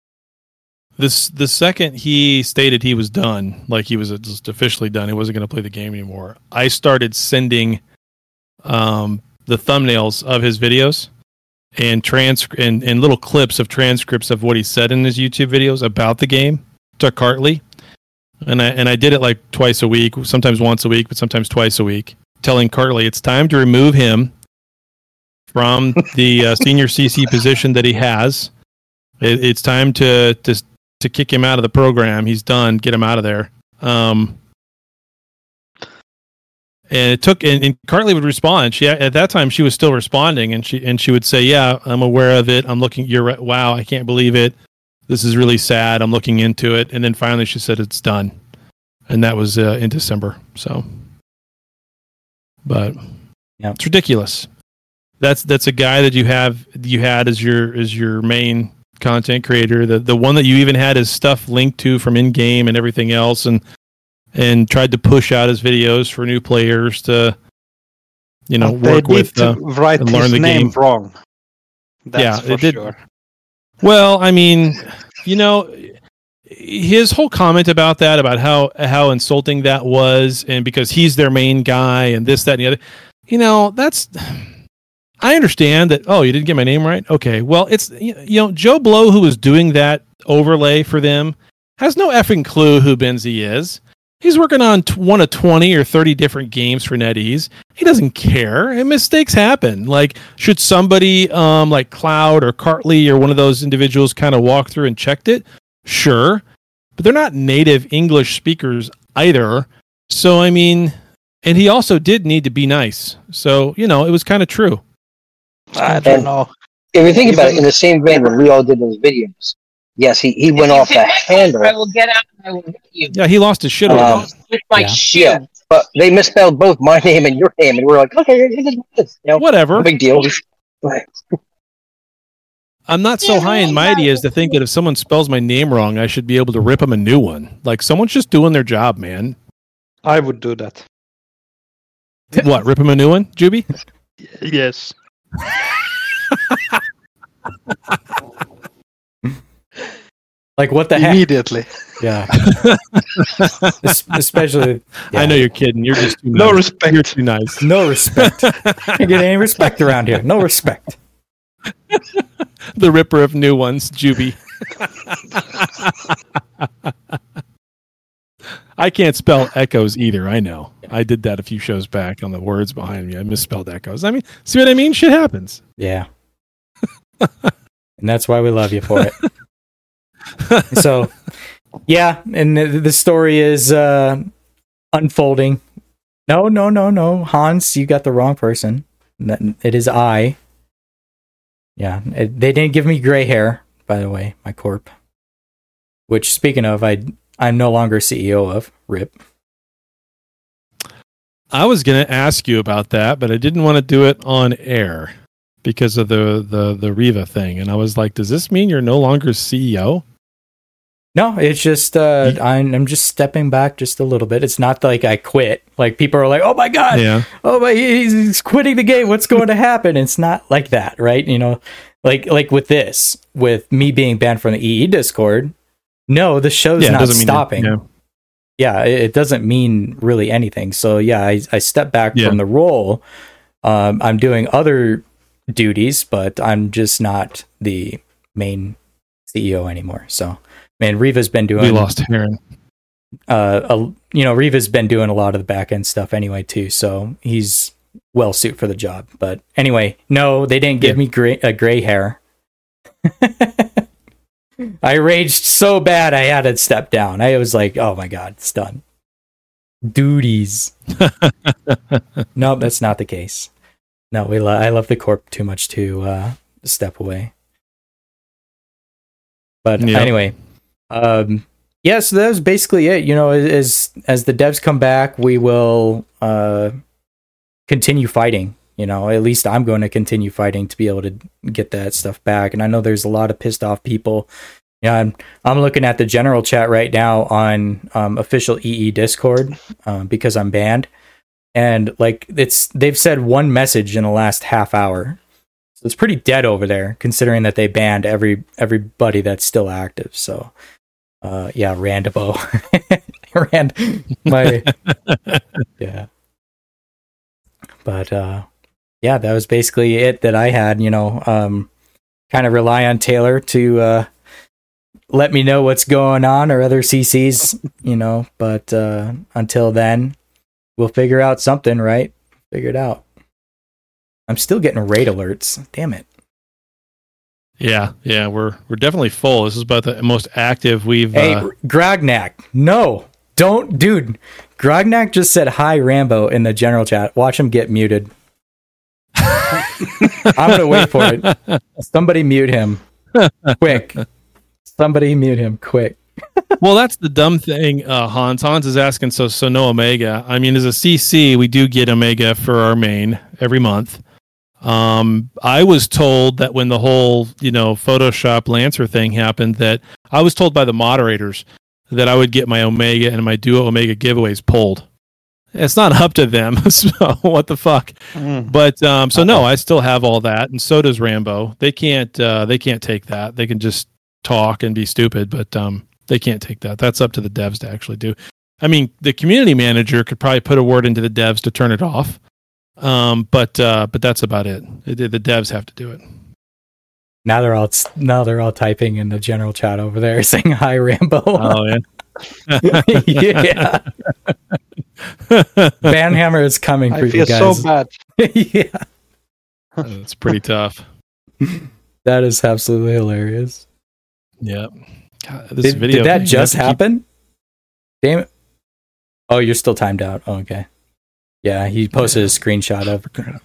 This the second he stated he was done, like he was just officially done, he wasn't going to play the game anymore, I started sending um, the thumbnails of his videos and trans and, and little clips of transcripts of what he said in his YouTube videos about the game to Cartley, and I and I did it like twice a week, sometimes once a week, but sometimes twice a week, telling Cartley it's time to remove him from the uh, senior C C position that he has. It, it's time to to to kick him out of the program. He's done. Get him out of there. Um, and it took, and, and Cartley would respond. She at that time she was still responding, and she and she would say, "Yeah, I'm aware of it. I'm looking. You're right. Wow, I can't believe it. This is really sad. I'm looking into it." And then finally she said, "It's done," and that was uh, in December. So, but yeah, it's ridiculous. That's that's a guy that you have you had as your as your main content creator, the the one that you even had his stuff linked to from in game and everything else, and and tried to push out his videos for new players to, you know, But work they with did uh, write and his learn the name game. wrong. That's Yeah, for it did. sure. Well, I mean, you know, his whole comment about that, about how how insulting that was, and because he's their main guy and this, that, and the other, you know, that's. I understand that. Oh, you didn't get my name right. Okay, well, it's you know Joe Blow, who was doing that overlay for them, has no effing clue who Benzie is. He's working on t- one of twenty or thirty different games for NetEase. He doesn't care, and mistakes happen. Like, should somebody um, like Cloud or Cartley or one of those individuals kind of walk through and checked it? Sure, but they're not native English speakers either. So, I mean, and he also did need to be nice. So, you know, it was kind of true. I don't And know. If you think Even- about it, in the same vein when we all did those videos, yes, he, he went off the handle. I will get out and I will hit you. Yeah, he lost his shit over Um, that. With my Yeah. shoe. Yeah, but they misspelled both my name and your name, and we're like, okay, it is what it is. You know, Whatever. no big deal. Right. I'm not so high and mighty as to think that if someone spells my name wrong, I should be able to rip them a new one. Like, someone's just doing their job, man. I would do that. What, rip him a new one, Juby? Yes. Like, what the heck? Immediately. Yeah. Es- Especially. I yeah. know you're kidding. You're just too No nice. respect. You're too nice. No respect. Can't get any respect around here. No respect. The ripper of new ones, Juby. I can't spell echoes either. I know. I did that a few shows back on the words behind me. I misspelled echoes. I mean, see what I mean? Shit happens. Yeah. And that's why we love you for it. So, yeah, and the, the story is uh, unfolding. No, no, no, no. Hans, you got the wrong person. That- It is I. Yeah, it, they didn't give me gray hair, by the way, my corp. Which, speaking of, I, I'm no longer C E O of. RIP. I was going to ask you about that, but I didn't want to do it on air because of the, the, the Riva thing. And I was like, does this mean you're no longer C E O? No, it's just uh, I'm, I'm just stepping back just a little bit. It's not like I quit. Like, people are like, "Oh my god, Yeah. oh my, he's, he's quitting the game. What's going to happen?" It's not like that, right? You know, like like with this, with me being banned from the E E Discord. No, the show's Yeah, it not doesn't mean that- stopping. yeah. Yeah, it, it doesn't mean really anything. So yeah, I I step back Yeah. from the role. Um, I'm doing other duties, but I'm just not the main C E O anymore. So. Man, Riva's been doing. We lost Heron. Uh, a, you know, Riva's been doing a lot of the back end stuff anyway too, so he's well suited for the job. But anyway, no, they didn't give Yeah. me gray, uh, gray hair. I raged so bad I had to step down. I was like, "Oh my god, it's done." Duties. No, that's not the case. No, we. Lo- I love the corp too much to uh, step away. But Yeah. anyway. Um, yeah, so that was basically it. You know, as as the devs come back, we will uh, continue fighting. You know, at least I'm going to continue fighting to be able to get that stuff back. And I know there's a lot of pissed off people. Yeah, I'm I'm looking at the general chat right now on um, official E E Discord um, because I'm banned, and like it's they've said one message in the last half hour. So it's pretty dead over there, considering that they banned every everybody that's still active. So. Uh, yeah, Randabo. Rand, my, yeah. But, uh, yeah, that was basically it that I had, you know, um, kind of rely on Taylor to, uh, let me know what's going on or other C Cs, you know, but, uh, until then, we'll figure out something, right? Figure it out. I'm still getting raid alerts. Damn it. Yeah, yeah, we're we're definitely full. This is about the most active we've. Hey, uh, Grognak, no, don't, dude. Grognak just said hi, Rambo, in the general chat. Watch him get muted. I'm gonna wait for it. Somebody mute him, quick. Somebody mute him, quick. Well, that's the dumb thing, uh, Hans. Hans is asking, so so no Omega. I mean, as a C C, we do get Omega for our main every month. Um, I was told that when the whole, you know, Photoshop Lancer thing happened, that I was told by the moderators that I would get my Omega and my Duo Omega giveaways pulled. It's not up to them, so what the fuck? Mm. But um, so no, I still have all that, and so does Rambo. They can't, uh, they can't take that. They can just talk and be stupid, but um, they can't take that. That's up to the devs to actually do. I mean, the community manager could probably put a word into the devs to turn it off. Um, but uh, but that's about it. it. The devs have to do it. Now they're all now they're all typing in the general chat over there saying hi, Rambo. Oh yeah, yeah. Banhammer is coming for I you feel guys. so bad. Yeah, it's pretty tough. That is absolutely hilarious. Yeah, God, this did, video did that thing, just happen? Keep... Damn it! Oh, you're still timed out. Oh, okay. Yeah, he posted a screenshot of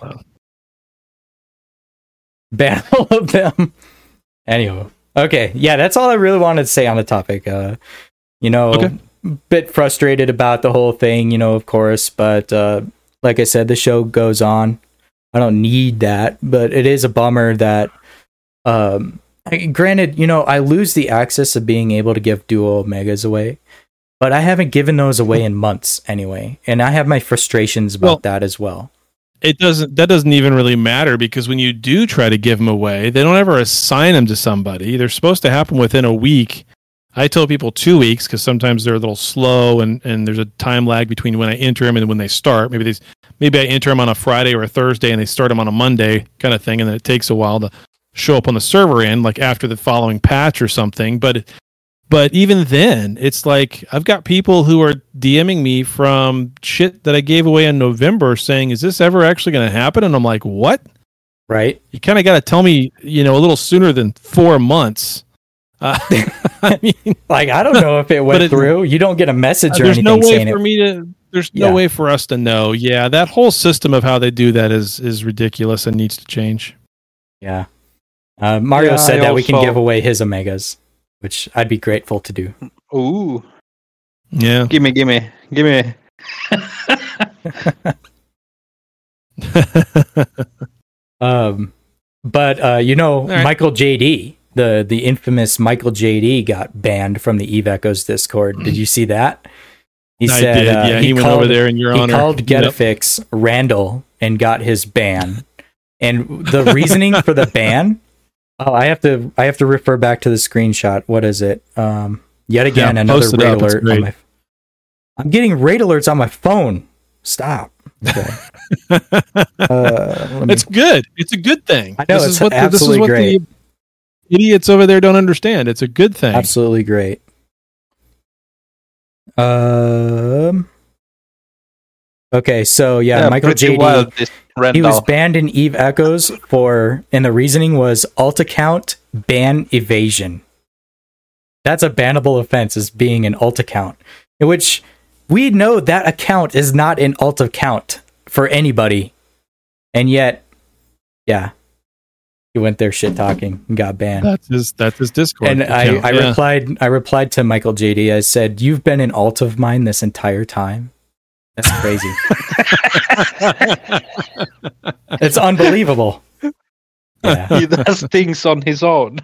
battle of them. Anyway, okay, yeah, that's all I really wanted to say on the topic. Uh, you know, okay. Bit frustrated about the whole thing, you know, of course, but uh, like I said, the show goes on. I don't need that, but it is a bummer that, um, I, granted, you know, I lose the access of being able to give Duo Omegas away. But I haven't given those away in months anyway, and I have my frustrations about well, that as well. It doesn't. That doesn't even really matter because when you do try to give them away, they don't ever assign them to somebody. They're supposed to happen within a week. I tell people two weeks because sometimes they're a little slow, and, and there's a time lag between when I enter them and when they start. Maybe they, maybe I enter them on a Friday or a Thursday, and they start them on a Monday, kind of thing, and then it takes a while to show up on the server end, like after the following patch or something. But it, But even then, it's like I've got people who are DMing me from shit that I gave away in November saying, is this ever actually going to happen? And I'm like, what? Right. You kind of got to tell me, you know, a little sooner than four months. Uh, I mean, like, I don't know if it went it, through. You don't get a message or there's anything no way saying for it. me to, there's Yeah. no way for us to know. Yeah, that whole system of how they do that is, is ridiculous and needs to change. Yeah. Uh, Mario Yeah, said I that we can also- give away his Omegas, which I'd be grateful to do. Ooh, Yeah. gimme, gimme, gimme. Um, but uh, you know, right. Michael J D, the the infamous Michael J D, got banned from the Eve Echoes Discord. Did you see that? He I said, did, uh, yeah, he went over there in your he honor. called Yep. Getafix Randall and got his ban. And the reasoning for the ban, oh, I have to I have to refer back to the screenshot. What is it? Um, yet again, Yeah, another post it raid up, it's alert. great. On my, I'm getting raid alerts on my phone. Stop. Okay. uh, let me- It's good. It's a good thing. I know, this it's is what the, this is absolutely what great. the idiots over there don't understand. It's a good thing. Absolutely great. Um. Okay, so yeah, Yeah, Michael pretty J D. wild, this He Randall. was banned in Eve Echoes for, and the reasoning was alt account ban evasion. That's a bannable offense, as being an alt account, in which we know that account is not an alt account for anybody, and yet, yeah, he went there shit talking and got banned. That's his. That's his Discord. And I, account, I yeah. replied, I replied to Michael J D. I said, "You've been an alt of mine this entire time. That's crazy. It's unbelievable." Yeah, He does things on his own.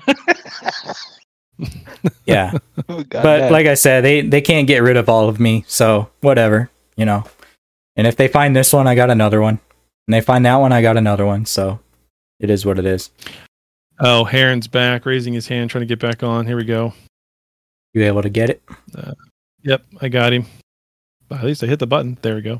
yeah. Oh, But goddamn. like I said, they they can't get rid of all of me, so whatever, you know. And if they find this one, I got another one. And they find that one, I got another one. So it is what it is. Oh, Heron's back, raising his hand, trying to get back on. Here we go. You able to get it? Uh, yep, I got him. At least I hit the button. There we go.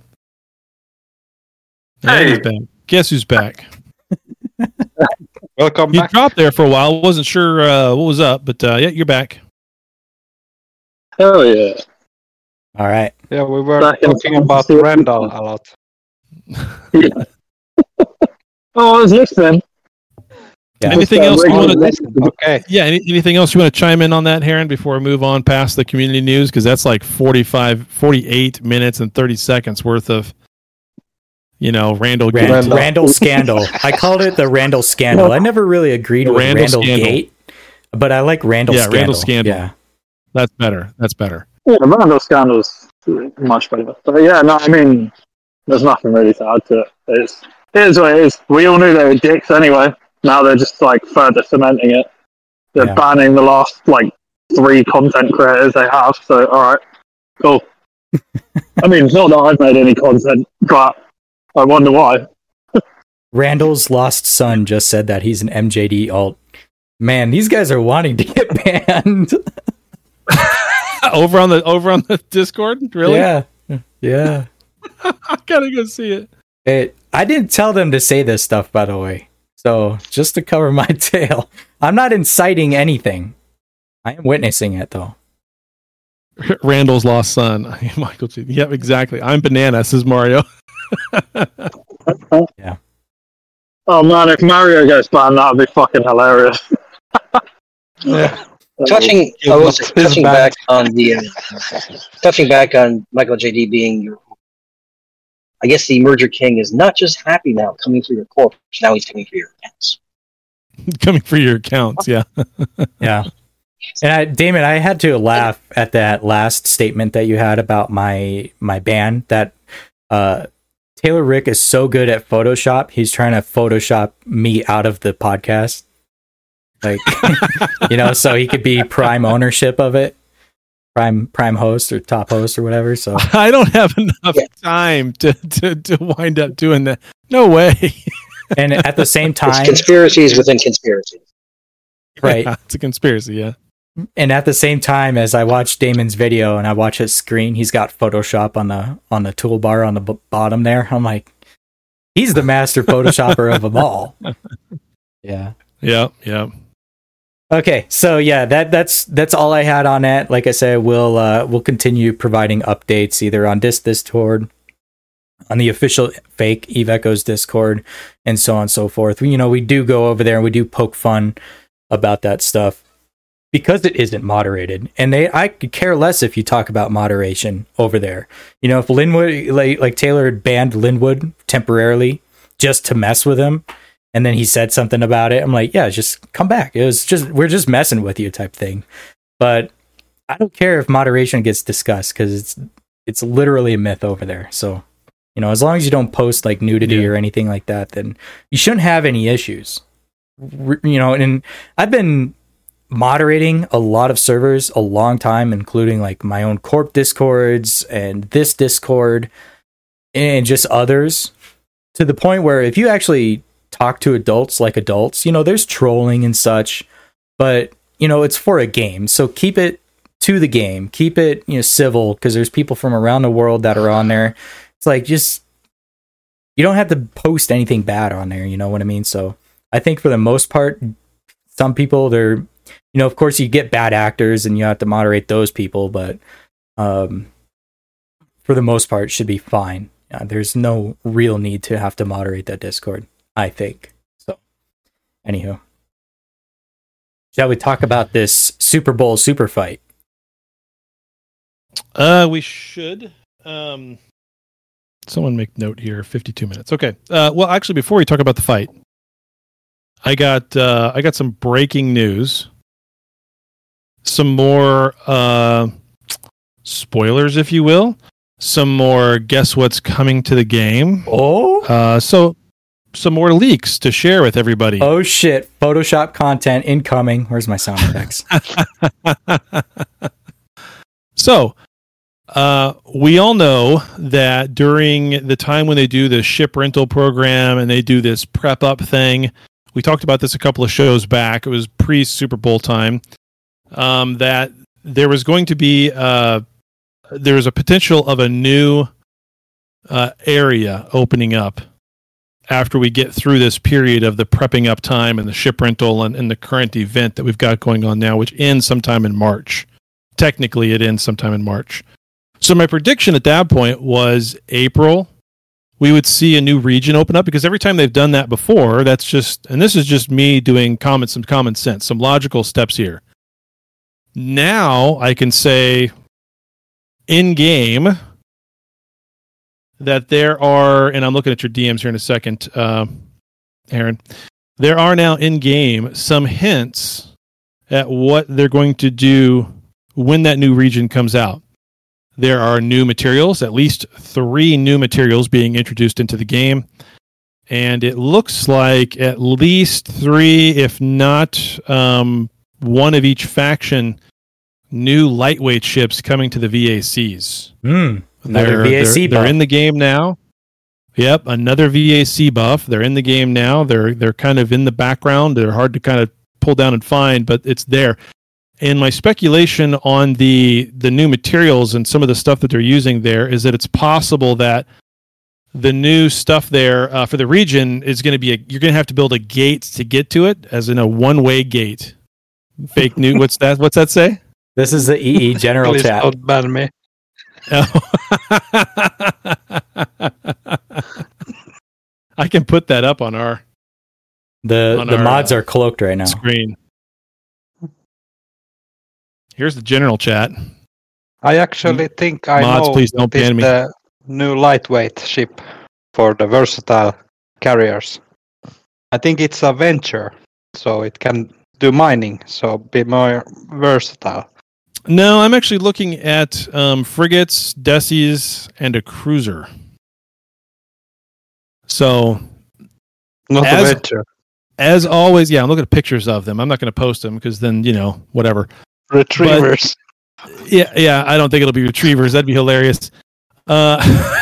And Hey. he's back. Guess who's back? Welcome You back. dropped there for a while. Wasn't sure uh, what was up, but uh, yeah, you're back. Hell yeah. All right. Yeah, we were Back in talking time about to see it. Randall a lot. Oh, I was listening. Yeah. Anything else you want to? Okay. Yeah. Any, anything else you want to chime in on that, Heron, before we move on past the community news? Because that's like forty-five, forty-eight minutes and thirty seconds worth of, you know, Randall Gate. Randall, Randall scandal. I called it the Randall scandal. I never really agreed The with Randall Randall, scandal. Gate, but I like Randall Yeah, scandal. Randall scandal. Yeah. That's better. That's better. Yeah, the Randall scandal's much better. But yeah, no, I mean, there's nothing really to add to it. It's, it is what it is. We all knew they were dicks anyway. Now they're just like further cementing it. They're Yeah. banning the last like three content creators they have. So all right, cool. I mean, it's not that I've made any content, but I wonder why. Randall's lost son just said that he's an M J D alt. Man, these guys are wanting to get banned. over on the over on the Discord, really? Yeah, yeah. I gotta go see it. It. I didn't tell them to say this stuff, by the way. So just to cover my tail, I'm not inciting anything. I am witnessing it, though. Randall's lost son, Michael G. Yep, exactly. I'm banana, says Mario. Yeah. Oh man, if Mario gets banned, that would be fucking hilarious. Yeah. Touching, Yeah, I was but it's touching bad. back on the, uh, touching back on Michael J D being your. I guess the merger king is not just happy now coming for your corpse. Now he's coming for your accounts. Coming for your accounts, yeah. Yeah. And I, Damon, I had to laugh at that last statement that you had about my my ban. That uh, Taylor Rick is so good at Photoshop, he's trying to Photoshop me out of the podcast. Like, you know, so he could be prime ownership of it, prime prime host or top host or whatever. So I don't have enough Yeah. time to, to, to wind up doing that. No way. and at the same It's time, conspiracies within conspiracies. right? Yeah, it's a conspiracy, yeah. And at the same time as I watch Damon's video and I watch his screen, he's got Photoshop on the on the toolbar on the b- bottom there. I'm like, he's the master Photoshopper of them all. Yeah. Yeah, yeah. Okay, so yeah, that that's that's all I had on that. Like I said, we'll uh, we'll continue providing updates either on this Discord, on the official fake Eve Echoes Discord, and so on and so forth. We, you know, we do go over there and we do poke fun about that stuff because it isn't moderated, and they I could care less if you talk about moderation over there. You know, if Linwood like like Taylor had banned Linwood temporarily just to mess with him. And then he said something about it. I'm like, yeah, just come back. It was just, we're just messing with you type thing. But I don't care if moderation gets discussed because it's, it's literally a myth over there. So, you know, as long as you don't post like nudity Yeah. or anything like that, then you shouldn't have any issues. R- You know, and I've been moderating a lot of servers a long time, including like my own Corp Discords and this Discord and just others, to the point where if you actually talk to adults like adults, you know, there's trolling and such, but you know, it's for a game. So keep it to the game, keep it, you know, civil, because there's people from around the world that are on there. It's like, just, you don't have to post anything bad on there. You know what I mean? So I think for the most part, some people, they're, you know, of course you get bad actors and you have to moderate those people, but um, for the most part, it should be fine. Uh, there's no real need to have to moderate that Discord, I think. So, anywho, shall we talk about this Super Bowl super fight? Uh, we should. Um, someone make note here. Fifty-two minutes. Okay. Uh, well, actually, before we talk about the fight, I got uh, I got some breaking news. Some more uh, spoilers, if you will. Some more guess what's coming to the game. Oh, Uh, so some more leaks to share with everybody. oh shit! Photoshop content incoming. Where's my sound effects? So, uh, we all know that during the time when they do the ship rental program and they do this prep up thing, we talked about this a couple of shows back. It was pre Super Bowl time. Um, that there was going to be uh, there was a potential of a new uh, area opening up after we get through this period of the prepping up time and the ship rental and, and the current event that we've got going on now, which ends sometime in March. Technically, it ends sometime in March. So my prediction at that point was April we would see a new region open up, because every time they've done that before, that's just, and this is just me doing common, some common sense, some logical steps here. Now I can say in game that there are, and I'm looking at your D Ms here in a second, uh, Aaron, there are now in game some hints at what they're going to do when that new region comes out. There are new materials, at least three new materials being introduced into the game. And it looks like at least three, if not um, one of each faction, new lightweight ships coming to the V A Cs. Mm, they're, V A C they're, buff. they're in the game now. Yep, another V A C buff. They're in the game now. They're they're kind of in the background. They're hard to kind of pull down and find, but it's there. And my speculation on the the new materials and some of the stuff that they're using there is that it's possible that the new stuff there uh, for the region is going to be a, you're going to have to build a gate to get to it, as in a one-way gate. Fake news. What's that? What's that say? This is the E E general Please chat. don't ban me. Oh. I can put that up on our The on the our, mods uh, are cloaked right now. screen. Here's the general chat. I actually think I Mods, know please don't what is ban me. the new lightweight ship for the versatile carriers. I think it's a venture, so it can do mining, so be more versatile. No, I'm actually looking at um, frigates, decies, and a cruiser. So, Not as, a venture. as always, yeah, I'm looking at pictures of them. I'm not going to post them because then, you know, whatever. Retrievers. But, yeah, yeah, I don't think it'll be retrievers. That'd be hilarious. Uh,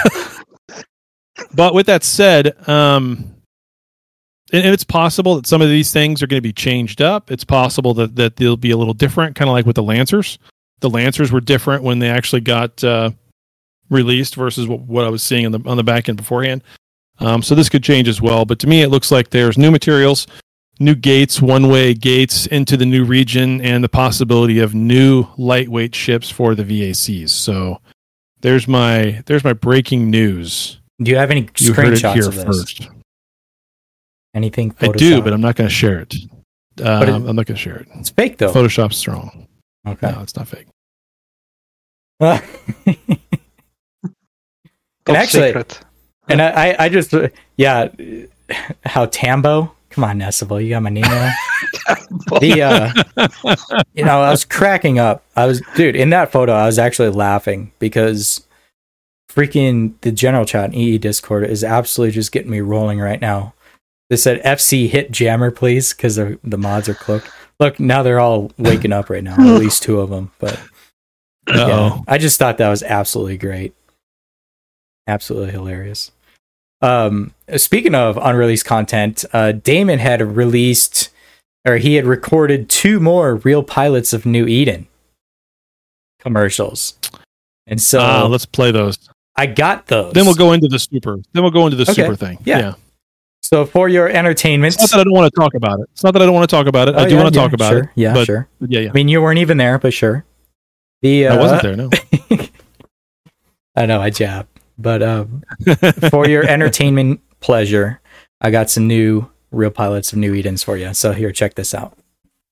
but with that said, um, and, and it's possible that some of these things are going to be changed up. It's possible that, that they'll be a little different, kind of like with the Lancers. The Lancers were different when they actually got uh, released versus what, what I was seeing on the on the back end beforehand. Um, so this could change as well. But to me, it looks like there's new materials, new gates, one-way gates into the new region, and the possibility of new lightweight ships for the V A Cs. So there's my there's my breaking news. Do you have any You heard it screenshots here of this? first. Anything? I do, but I'm not going to share it. Uh, But it- I'm not going to share it. It's fake though. Photoshop's strong. Okay. No, it's not fake. and Top actually, secret. and I, I, I just, uh, yeah, how Tambo? Come on, Nessible, you got my name now. the, uh, you know, I was cracking up. I was, dude, in that photo, I was actually laughing because freaking the general chat in E E Discord is absolutely just getting me rolling right now. They said F C hit jammer, please, because the the mods are cloaked. Look, now they're all waking up right now. At least two of them, but yeah, Uh-oh. I just thought that was absolutely great, absolutely hilarious. Um, speaking of unreleased content, uh, Damon had released, or he had recorded two more Real Pilots of New Eden commercials, and so Ah, let's play those. I got those. Then we'll go into the super. Then we'll go into the Okay. super thing. Yeah. yeah. So for your entertainment, It's not that I don't want to talk about it. It's not that I don't want to talk about it. Oh, I do yeah, want to yeah, talk about sure. it. Yeah, but, sure. Yeah, yeah. I mean, you weren't even there, but sure. The uh, I wasn't there. No. I know I jab, but um, for your entertainment pleasure, I got some new Real Pilots of New Edens for you. So here, check this out.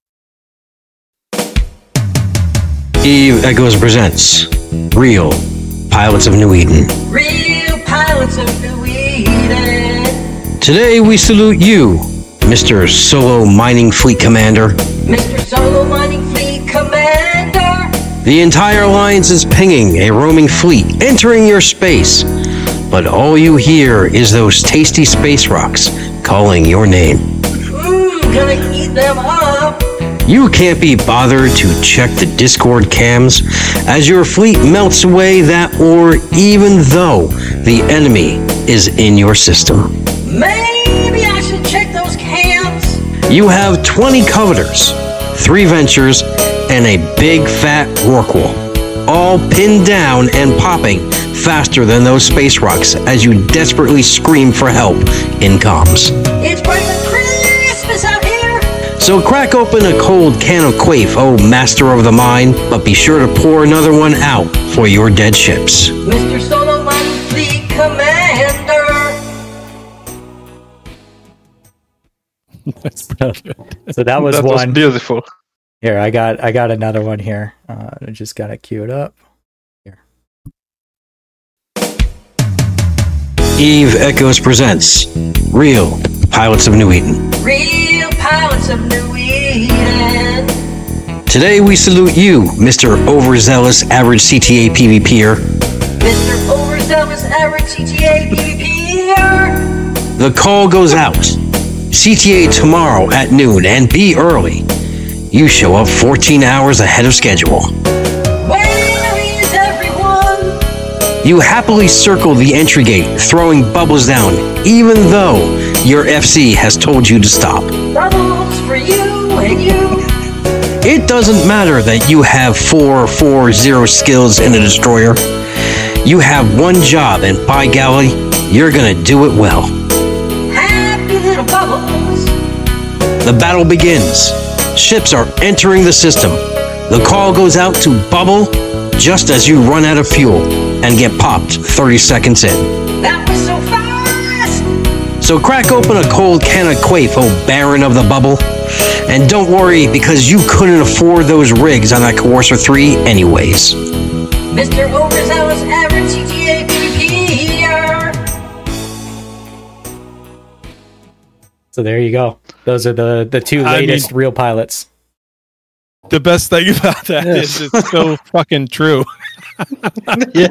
Eve Echoes presents Real Pilots of New Eden. Real pilots of New Eden. Today we salute you, Mister Solo Mining Fleet Commander. Mister Solo Mining Fleet Commander. The entire Alliance is pinging a roaming fleet entering your space, but all you hear is those tasty space rocks calling your name. Mmm, gonna eat them up. You can't be bothered to check the Discord cams as your fleet melts away that ore even though the enemy is in your system. Maybe I should check those cams. You have twenty Covetors, three Ventures, and a big fat Rorqual, all pinned down and popping faster than those space rocks as you desperately scream for help in comms. It's bringing Christmas out here. So crack open a cold can of Quaif, oh master of the mine, but be sure to pour another one out for your dead ships. Mister Solo Mining Fleet Commander. That's pretty good. So that was That one. was beautiful. Here, I got I got another one here. Uh, I just got it queued up. Here. Eve Echoes presents Real Pilots of New Eden. Real pilots of New Eden. Today we salute you, Mister Overzealous Average C T A PvPer. Mister Overzealous Average C T A PvPer. The call goes out. C T A tomorrow at noon, and be early. You show up fourteen hours ahead of schedule. Where is everyone? You happily circle the entry gate, throwing bubbles down, even though your F C has told you to stop. Bubbles for you and you. It doesn't matter that you have four four zero skills in a destroyer. You have one job, and by golly, you're gonna do it well. Happy little bubbles. The battle begins. Ships are entering the system. The call goes out to bubble just as you run out of fuel and get popped thirty seconds in. That was so fast. So crack open a cold can of Quafe, oh Baron of the Bubble. And don't worry, because you couldn't afford those rigs on that Coercer three anyways. Mister Overzealous Average C T A PvPer. So there you go. Those are the the two I latest mean- real pilots. The best thing about that is it's so fucking true. Yeah.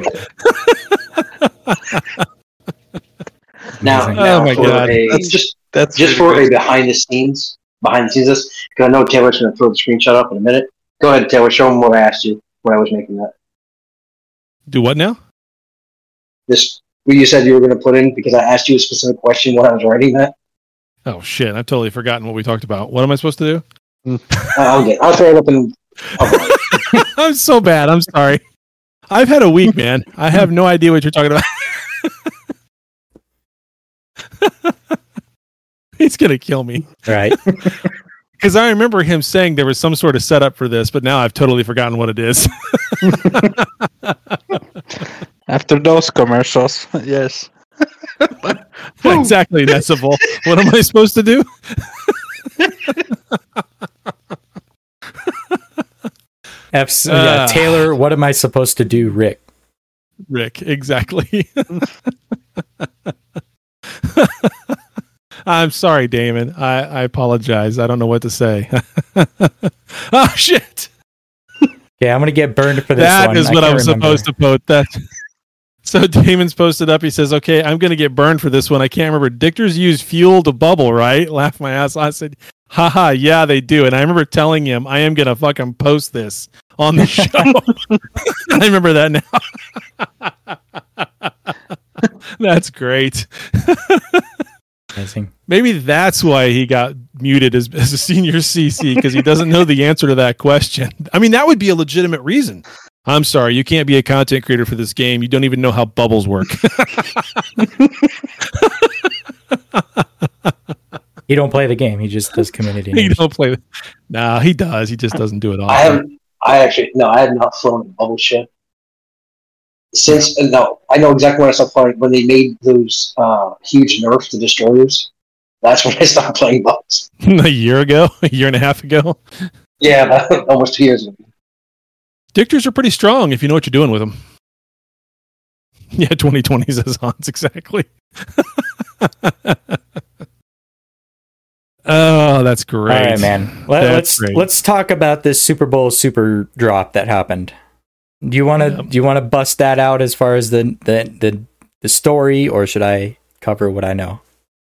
Now, Amazing. now Oh my for God. a, That's- just That's just really for good. a behind the scenes, behind the scenes, this because I know Taylor's going to throw the screenshot up in a minute. Go ahead, Taylor. Show them what I asked you when I was making that. Do what now? This what you said you were going to put in because I asked you a specific question when I was writing that. Oh shit! I've totally forgotten what we talked about. What am I supposed to do? Uh, I'll get. I'll throw it up in. Okay. I'm so bad. I'm sorry. I've had a week, man. I have no idea what you're talking about. He's gonna kill me. Right. Because I remember him saying there was some sort of setup for this, but now I've totally forgotten what it is. After those commercials, yes. Exactly, Nessable. What am I supposed to do? F's, yeah, Ah. Taylor, what am I supposed to do, Rick? Rick, exactly. I'm sorry, Damon. I, I apologize. I don't know what to say. Oh, shit. Okay, I'm gonna get burned for this That one. is what I can't was remember. supposed to post. That. So Damon's posted up. He says, "Okay, I'm going to get burned for this one. I can't remember. Dictors use fuel to bubble, right?" Laugh my ass. I said, "Haha, yeah, they do." And I remember telling him, "I am going to fucking post this on the show." I remember that now. That's great. Amazing. Maybe that's why he got muted as, as a senior C C, because he doesn't know the answer to that question. I mean, that would be a legitimate reason. I'm sorry, you can't be a content creator for this game. You don't even know how bubbles work. He don't play the game. He just does community. He names. don't play. Nah, he does. He just doesn't do it I often. haven't. I actually no. I have not flown a bubble ship since. No, I know exactly when I stopped playing when they made those uh, huge nerfs to destroyers. That's when I stopped playing bubbles. A year ago, a year and a half ago. Yeah, about, almost two years ago. Dictors are pretty strong if you know what you're doing with them. Yeah, twenty twenty says Hans, exactly. Oh, that's great. All right, man. Let, That's let's great. let's talk about this Super Bowl super drop that happened. Do you want to Yeah. do you want to bust that out as far as the, the the the story, or should I cover what I know?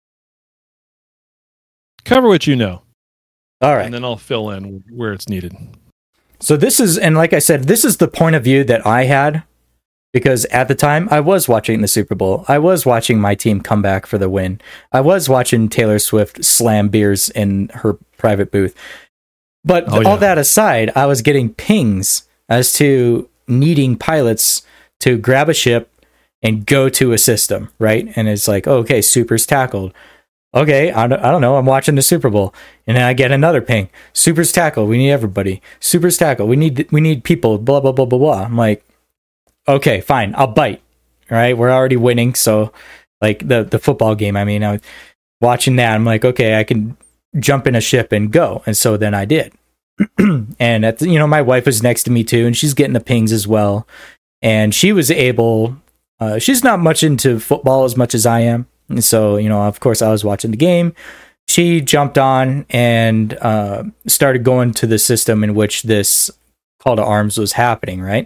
Cover what you know, All right. and then I'll fill in where it's needed. So this is, and like I said, this is the point of view that I had, because at the time I was watching the Super Bowl. I was watching my team come back for the win. I was watching Taylor Swift slam beers in her private booth. But Oh, yeah. all that aside, I was getting pings as to needing pilots to grab a ship and go to a system, right? And it's like, oh, okay, Super's tackled. Okay, I don't, I don't know. I'm watching the Super Bowl, and then I get another ping. Super's tackle. We need everybody. Super's tackle. We need we need people. Blah blah blah blah blah. I'm like, okay, fine. I'll bite. All right, we're already winning. So, like the the football game. I mean, I was watching that. I'm like, okay, I can jump in a ship and go. And so then I did. And at the, you know, my wife was next to me too, and she's getting the pings as well. And she was able, uh, she's not much into football as much as I am. And so, you know, of course I was watching the game. She jumped on and uh, started going to the system in which this call to arms was happening, right?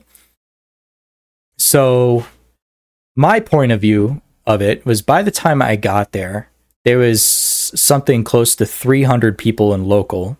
So my point of view of it was, by the time I got there, there was something close to three hundred people in local.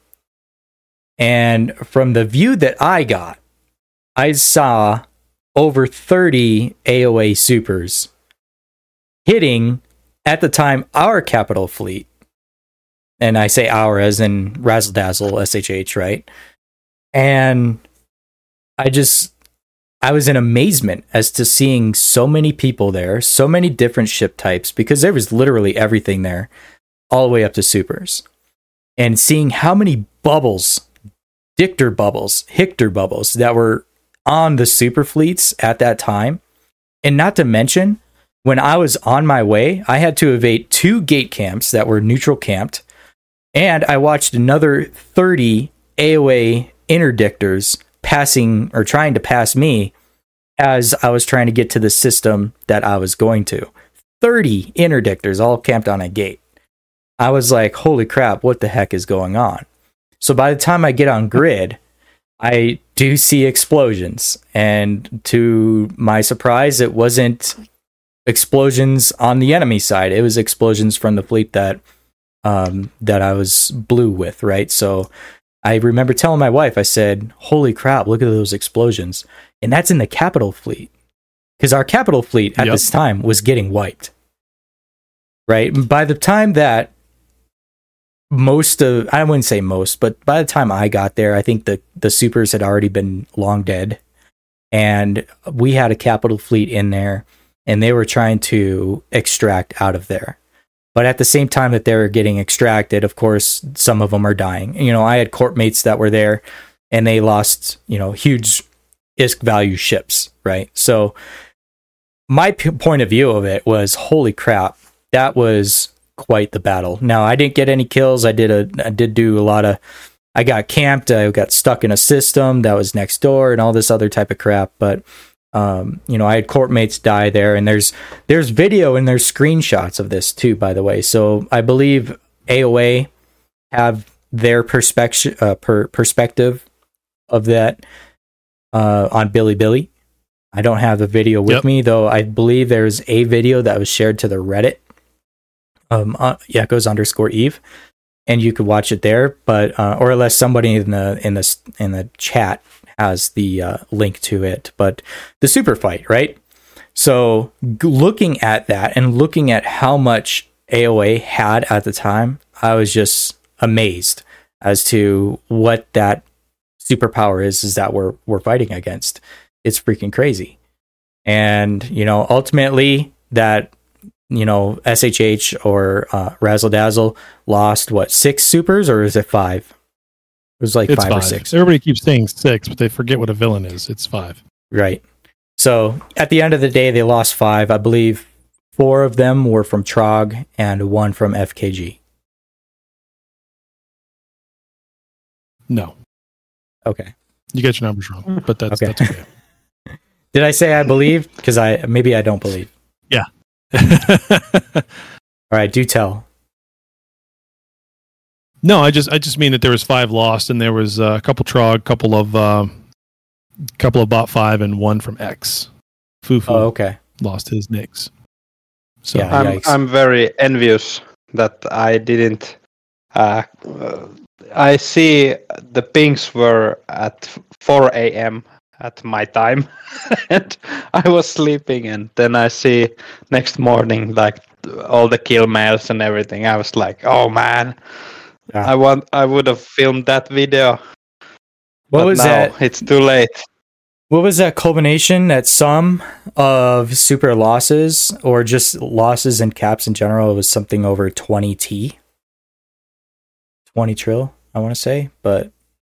And from the view that I got, I saw over thirty A O A supers hitting, at the time, our capital fleet. And I say our as in Razzle Dazzle, S H H, right? And I just, I was in amazement as to seeing so many people there, so many different ship types, because there was literally everything there, all the way up to supers. And seeing how many bubbles, Dictor bubbles, Hictor bubbles, that were on the super fleets at that time. And not to mention, when I was on my way, I had to evade two gate camps that were neutral camped. And I watched another thirty A O A interdictors passing or trying to pass me as I was trying to get to the system that I was going to. thirty interdictors all camped on a gate. I was like, holy crap, what the heck is going on? So by the time I get on grid, I do see explosions. And to my surprise, it wasn't explosions on the enemy side. It was explosions from the fleet that um, that I was blue with, right? So I remember telling my wife, I said, holy crap, look at those explosions. And that's in the capital fleet. Because our capital fleet at Yep. this time was getting wiped. Right? And by the time that most of, I wouldn't say most, but by the time I got there, I think the, the supers had already been long dead. And we had a capital fleet in there, and they were trying to extract out of there. But at the same time that they were getting extracted, of course, some of them are dying. You know, I had corp mates that were there, and they lost, you know, huge I S K value ships, right? So my p- point of view of it was, holy crap, that was quite the battle. Now, I didn't get any kills. I did a, I did do a lot of, I got camped. I got stuck in a system that was next door and all this other type of crap. But Um, you know, I had corp mates die there, and there's there's video and there's screenshots of this too, by the way. So I believe A O A have their perspective uh, per perspective of that uh, on Bilibili. I don't have the video with Yep. me, though. I believe there's a video that was shared to the Reddit, um, uh, Echoes underscore Eve, and you could watch it there. But uh, or unless somebody in the in the in the chat has the uh, link to it, but the super fight, right? So g- looking at that and looking at how much A O A had at the time, I was just amazed as to what that superpower is, is that we're, we're fighting against. It's freaking crazy. And, you know, ultimately that, you know, S H H or uh, Razzle Dazzle lost what, six supers, or is it five? It was like It's five, five. or six. Everybody keeps saying six, but they forget what a villain is. It's five. Right. So at the end of the day, they lost five. I believe four of them were from Trog and one from F K G. No. Okay. You get your numbers wrong, but that's Okay. that's okay. Did I say I believe? Because I maybe I don't believe. Yeah. All right. Do tell. No, I just I just mean that there was five lost, and there was uh, a couple Trog, a couple of uh, couple of Bot Five, and one from X. Fufu Oh, okay. lost his nicks. So Yeah. I'm Yikes. I'm very envious that I didn't. Uh, uh, I see the pings were at four a.m. at my time, and I was sleeping, and then I see next morning like all the kill mails and everything. I was like, oh man, Yeah. I want I would have filmed that video. What but was now that? It's too late. What was that culmination? That sum of super losses, or just losses and caps in general, was something over twenty T, twenty trill. I want to say, but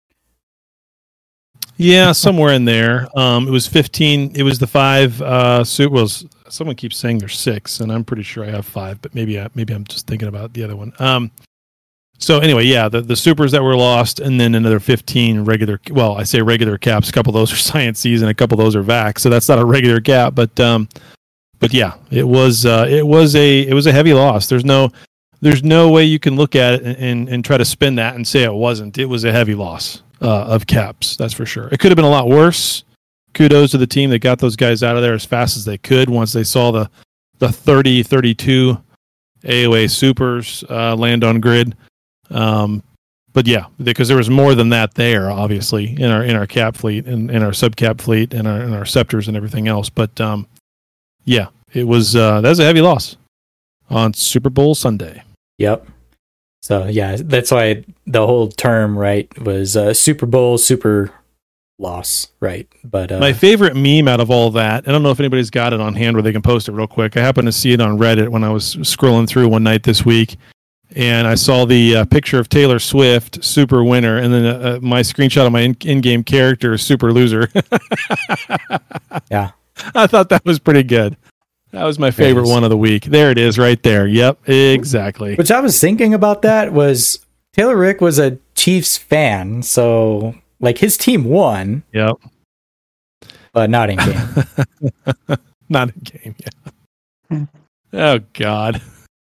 yeah, somewhere in there. Um, it was fifteen. It was the five. Uh, suit was. Someone keeps saying there's six, and I'm pretty sure I have five, but maybe I, maybe I'm just thinking about the other one. Um, So anyway, yeah, the, the supers that were lost, and then another fifteen regular. Well, I say regular caps. A couple of those are Science Cs, and a couple of those are Vax. So that's not a regular cap, but um, but yeah, it was uh, it was a it was a heavy loss. There's no there's no way you can look at it and, and, and try to spin that and say it wasn't. It was a heavy loss uh, of caps. That's for sure. It could have been a lot worse. Kudos to the team that got those guys out of there as fast as they could once they saw the the thirty, thirty-two A O A supers uh, land on grid. Um, but yeah, because there was more than that there, obviously, in our in our cap fleet and in our subcap fleet and our and our scepters and everything else. But um, yeah, it was uh, that was a heavy loss on Super Bowl Sunday. Yep. So yeah, that's why the whole term, right, was uh, Super Bowl super loss, right? But uh, my favorite meme out of all that, I don't know if anybody's got it on hand where they can post it real quick. I happened to see it on Reddit when I was scrolling through one night this week. And I saw the uh, picture of Taylor Swift, super winner, and then uh, my screenshot of my in- in-game character, super loser. Yeah. I thought that was pretty good. That was my favorite one of the week. There it is right there. Yep, exactly. Which I was thinking about that was Taylor Rick was a Chiefs fan, so like his team won. Yep. But not in game. Not in game, yeah. Oh, God.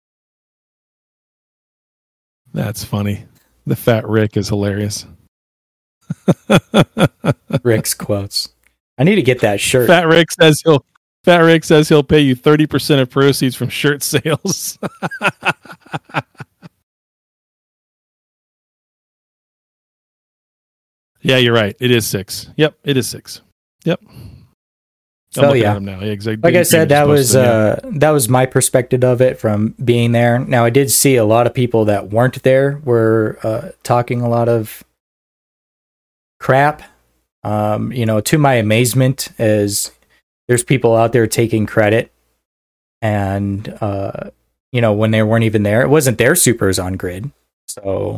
That's funny. The fat Rick is hilarious. Rick's quotes. I need to get that shirt. Fat Rick says he'll Fat Rick says he'll pay you thirty percent of proceeds from shirt sales. Yeah, you're right. It is six. Yep, it is six. Yep. So yeah, now. Yeah exactly. Like I said, that was uh, that was my perspective of it from being there. Now I did see a lot of people that weren't there were uh, talking a lot of crap. Um, you know, to my amazement, is there's people out there taking credit, and uh, you know, when they weren't even there, it wasn't their supers on grid. So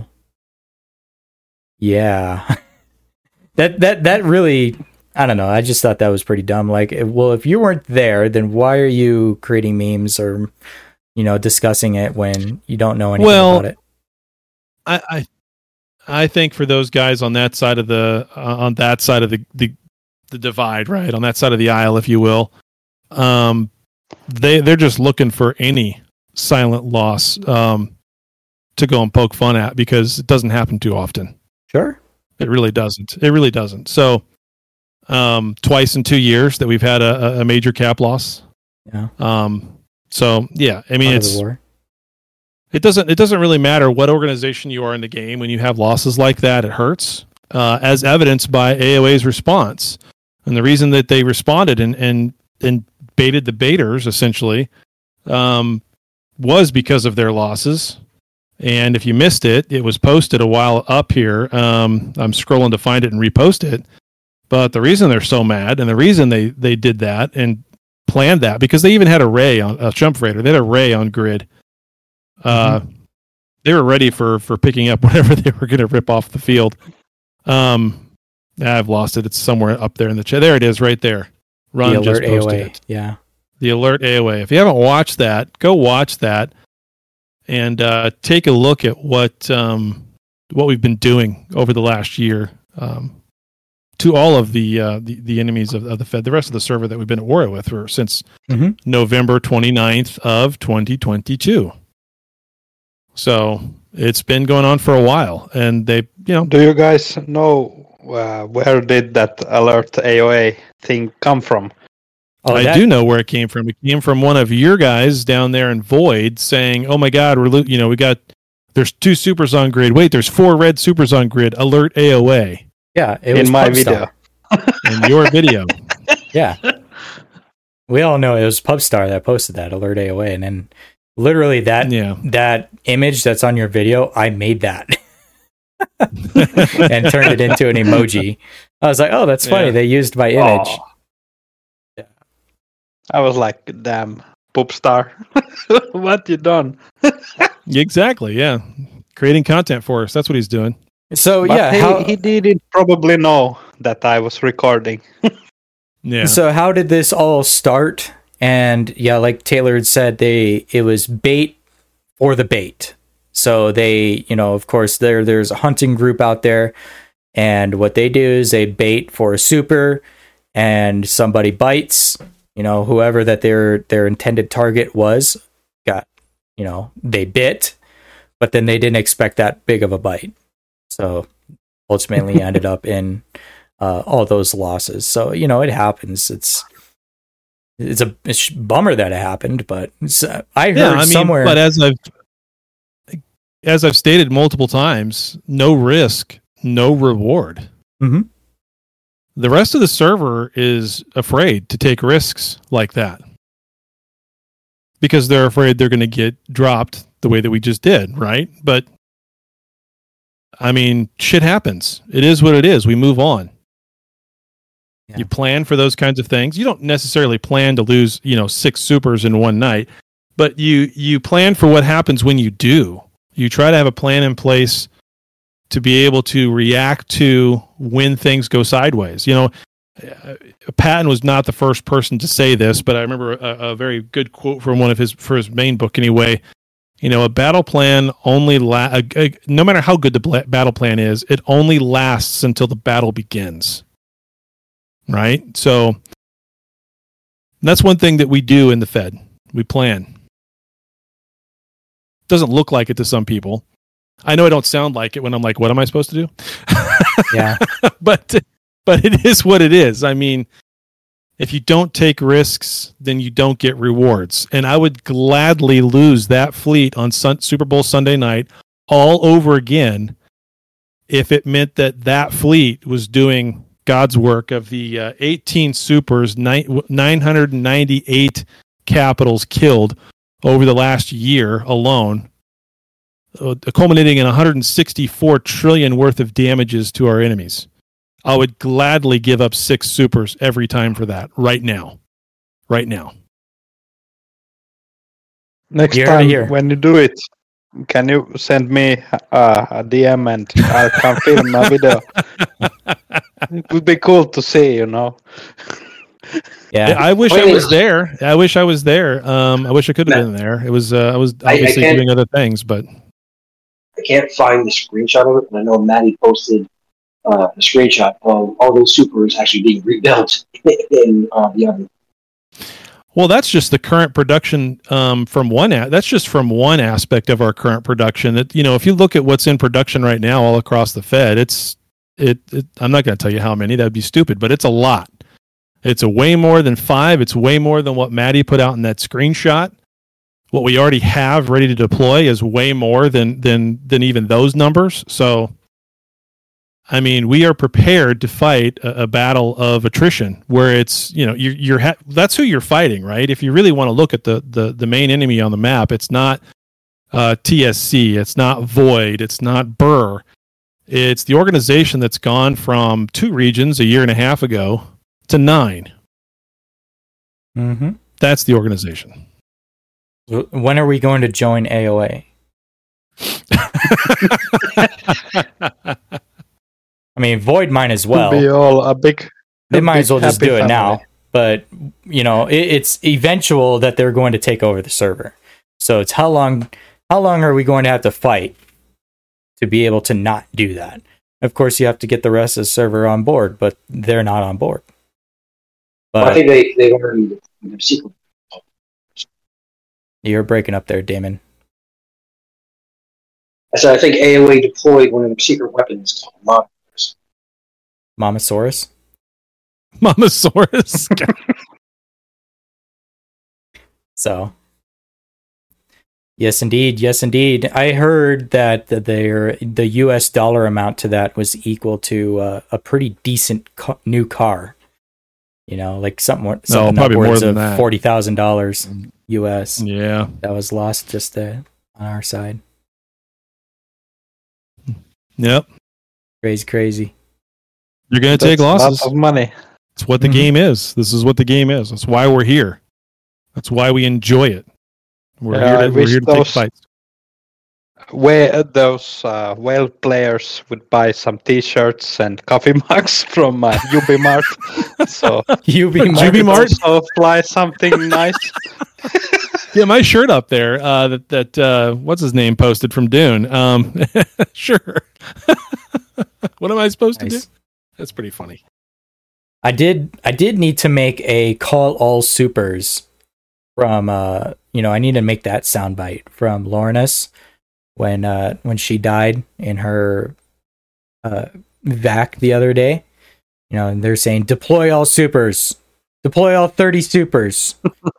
yeah, that that that really. I don't know. I just thought that was pretty dumb. Like, well, if you weren't there, then why are you creating memes or, you know, discussing it when you don't know anything well, about it? I, I, I think for those guys on that side of the uh, on that side of the, the the divide, right on that side of the aisle, if you will, um, they they're just looking for any silent loss um, to go and poke fun at because it doesn't happen too often. Sure, it really doesn't. It really doesn't. So. Um, twice in two years that we've had a, a major cap loss. Yeah. Um, so yeah, I mean, Part it's, war. it doesn't, it doesn't really matter what organization you are in the game. When you have losses like that, it hurts, uh, as evidenced by A O A's response. And the reason that they responded and, and, and baited the baiters essentially, um, was because of their losses. And if you missed it, it was posted a while up here. Um, I'm scrolling to find it and repost it. But the reason they're so mad, and the reason they, they did that and planned that, because they even had a Ray on a Jump Raider, they had a Ray on grid. Uh, mm-hmm. They were ready for for picking up whatever they were going to rip off the field. Um, I've lost it. It's somewhere up there in the chat. There it is, right there. Run the alert just posted A O A. it. Yeah, the alert A O A. If you haven't watched that, go watch that and uh, take a look at what um, what we've been doing over the last year. Um, to all of the, uh, the the enemies of, of the Fed, the rest of the server that we've been at war with for since mm-hmm. November twenty-ninth of twenty twenty-two. So it's been going on for a while, and they, you know. Do you guys know uh, where did that alert A O A thing come from? Oh, I that- do know where it came from. It came from one of your guys down there in Void saying, "Oh my God, we're lo- you know we got there's two supers on grid. Wait, there's four red supers on grid. Alert A O A." Yeah, it in was my Pubstar. video. In your video. Yeah. We all know it was Pubstar that posted that alert A O A, and then literally that yeah. that image that's on your video, I made that and turned it into an emoji. I was like, "Oh, that's funny. Yeah. They used my image." Oh. Yeah. I was like, "Damn, Pubstar, what you done?" Exactly. Yeah, creating content for us. That's what he's doing. So but yeah, he, how, he didn't probably know that I was recording. Yeah. So how did this all start? And yeah, like Taylor had said, they it was bait for the bait. So they, you know, of course, there there's a hunting group out there, and what they do is they bait for a super, and somebody bites. You know, whoever that their their intended target was, got, you know, they bit, but then they didn't expect that big of a bite. So ultimately ended up in uh, all those losses. So, you know, it happens. It's it's a, it's a bummer that it happened, but uh, I heard yeah, I mean, somewhere. But as I've as I've stated multiple times, no risk, no reward. Mm-hmm. The rest of the server is afraid to take risks like that because they're afraid they're going to get dropped the way that we just did, right? But I mean, shit happens. It is what it is. We move on. Yeah. You plan for those kinds of things. You don't necessarily plan to lose, you know, six supers in one night, but you you plan for what happens when you do. You try to have a plan in place to be able to react to when things go sideways. You know, Patton was not the first person to say this, but I remember a, a very good quote from one of his, for his main book anyway. You know, a battle plan only, la- a, a, no matter how good the bla- battle plan is, it only lasts until the battle begins. Right? So that's one thing that we do in the Fed. We plan. Doesn't look like it to some people. I know I don't sound like it when I'm like, what am I supposed to do? Yeah. but but it is what it is. I mean, if you don't take risks, then you don't get rewards. And I would gladly lose that fleet on Sun- Super Bowl Sunday night all over again if it meant that that fleet was doing God's work of the uh, eighteen supers, nine, nine hundred ninety-eight capitals killed over the last year alone, uh, culminating in one hundred sixty-four trillion worth of damages to our enemies. I would gladly give up six supers every time for that right now. Right now. Next Here, time here. when you do it, can you send me uh, a D M and I'll come film a video? It would be cool to see, you know. Yeah, I wish I was there. I wish I was there. Um, I wish I could have been there. It was uh, I was obviously I, I doing other things, but I can't find the screenshot of it. But I know Maddie posted uh, a screenshot of all those supers actually being rebuilt in uh, the oven. Well, that's just the current production um, from one. A- that's just from one aspect of our current production. That, you know, if you look at what's in production right now all across the Fed, it's it. it I'm not going to tell you how many. That'd be stupid, but it's a lot. It's a way more than five. It's way more than what Maddie put out in that screenshot. What we already have ready to deploy is way more than than than even those numbers. So, I mean, we are prepared to fight a, a battle of attrition, where it's, you know, you're, you're ha- that's who you're fighting, right? If you really want to look at the the the main enemy on the map, it's not uh, T S C, it's not Void, it's not Burr. It's the organization that's gone from two regions a year and a half ago to nine. Mm-hmm. That's the organization. When are we going to join A O A? I mean, Void might as well. Be all a big. They a might big as well just happy do it family. now. But, you know, it, it's eventual that they're going to take over the server. So it's how long? How long are we going to have to fight to be able to not do that? Of course, you have to get the rest of the server on board, but they're not on board. But Well, I think they they've already their secret. You're breaking up there, Damon. I said I think A O A deployed one of their secret weapons called Monitors. Momosaurus? Momosaurus. So, yes, indeed. Yes, indeed. I heard that the, their, the U S dollar amount to that was equal to uh, a pretty decent ca- new car. You know, like something, more, something probably more upwards than of that. forty thousand dollars U S. Yeah. That was lost just there on our side. Yep. Crazy, crazy. You're going to take That's losses. lots of money. It's what the Mhm. game is. This is what the game is. That's why we're here. That's why we enjoy it. We're Yeah, here I to, we're wish here to take those- fights. where those uh, whale players would buy some T-shirts and coffee mugs from uh, UbiMart. So UbiMart. UbiMart? also fly something nice. Yeah, my shirt up there. Uh, that that uh, what's his name posted from Dune. Um, sure. What am I supposed Nice. to do? That's pretty funny. I did I did need to make a call all supers from uh you know, I need to make that soundbite from Lornas when uh when she died in her uh vac the other day. You know, and they're saying deploy all supers. Deploy all thirty supers.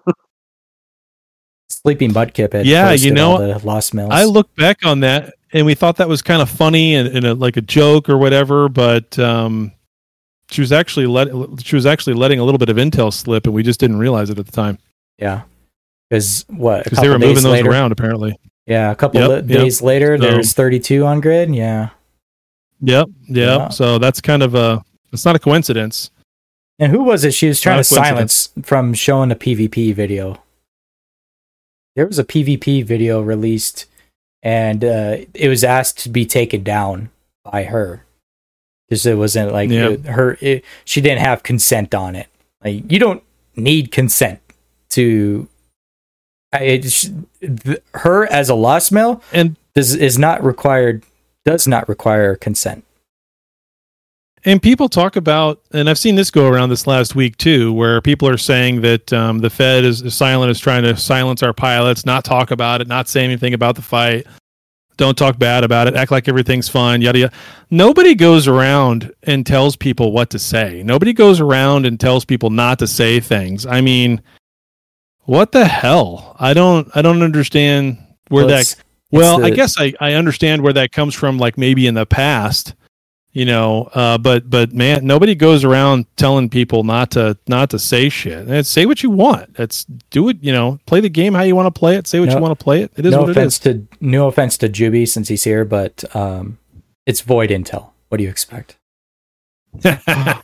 Sleeping Mudkip had Yeah, posted you know, all the Lost Mills. I look back on that and we thought that was kind of funny and, and a, like a joke or whatever, but um, she was actually let she was actually letting a little bit of intel slip, and we just didn't realize it at the time. Yeah, because what? Because they were moving those later, around apparently. Yeah, a couple yep, of days yep. later, so, there's thirty-two on grid. Yeah. Yep. Yep. Yeah. So that's kind of a. It's not a coincidence. And who was it? She was trying Not to a coincidence. silence from showing a PvP video. There was a PvP video released, and uh, it was asked to be taken down by her because it wasn't like Yeah. it- her. It, she didn't have consent on it. Like you don't need consent to. I- It, th- her as a lost mill and does is not required. Does not require consent. And people talk about, and I've seen this go around this last week too, where people are saying that um, the Fed is, is silent, is trying to silence our pilots, not talk about it, not say anything about the fight, don't talk bad about it, act like everything's fine, yada yada. Nobody goes around and tells people what to say. Nobody goes around and tells people not to say things. I mean, what the hell? I don't, I don't understand where Well, that. it's- Well, it's I the- guess I, I understand where that comes from, like maybe in the past. You know, uh, but but man, nobody goes around telling people not to not to say shit. And say what you want. That's do it. You know, play the game how you want to play it. Say what No- you want to play it. It is no what it offense is. to no offense to Juby since he's here, but um, it's void intel. What do you expect? Am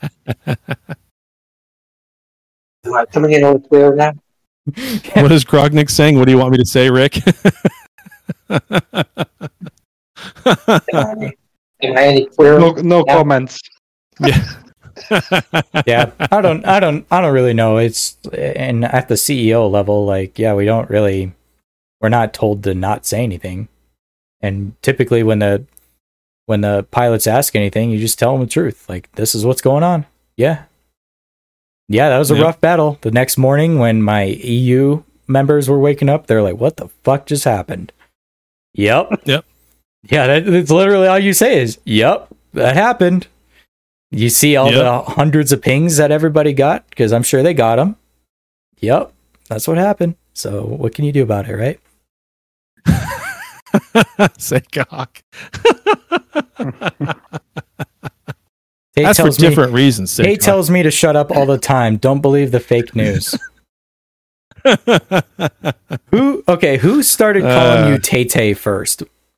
I coming in all clear now? What is Grognik saying? What do you want me to say, Rick? Am I any clearer? No, no now? comments. Yeah. Yeah, I don't, I don't, I don't really know. It's and at the C E O level, like, yeah, we don't really, we're not told to not say anything. And typically, when the when the pilots ask anything, you just tell them the truth. Like, this is what's going on. Yeah, yeah, that was a Yep. rough battle. The next morning, when my E U members were waking up, they're like, "What the fuck just happened?" Yep. Yep. Yeah, that, that's literally all you say is, "Yep, that happened." You see all Yep. the hundreds of pings that everybody got, because I'm sure they got them. Yep, that's what happened. So what can you do about it, right? Say cock. Tate That's for tells me- different reasons. Say Tate cock. tells me to shut up all the time. Don't believe the fake news. Who? Okay, who started calling Uh, you Tay Tay first?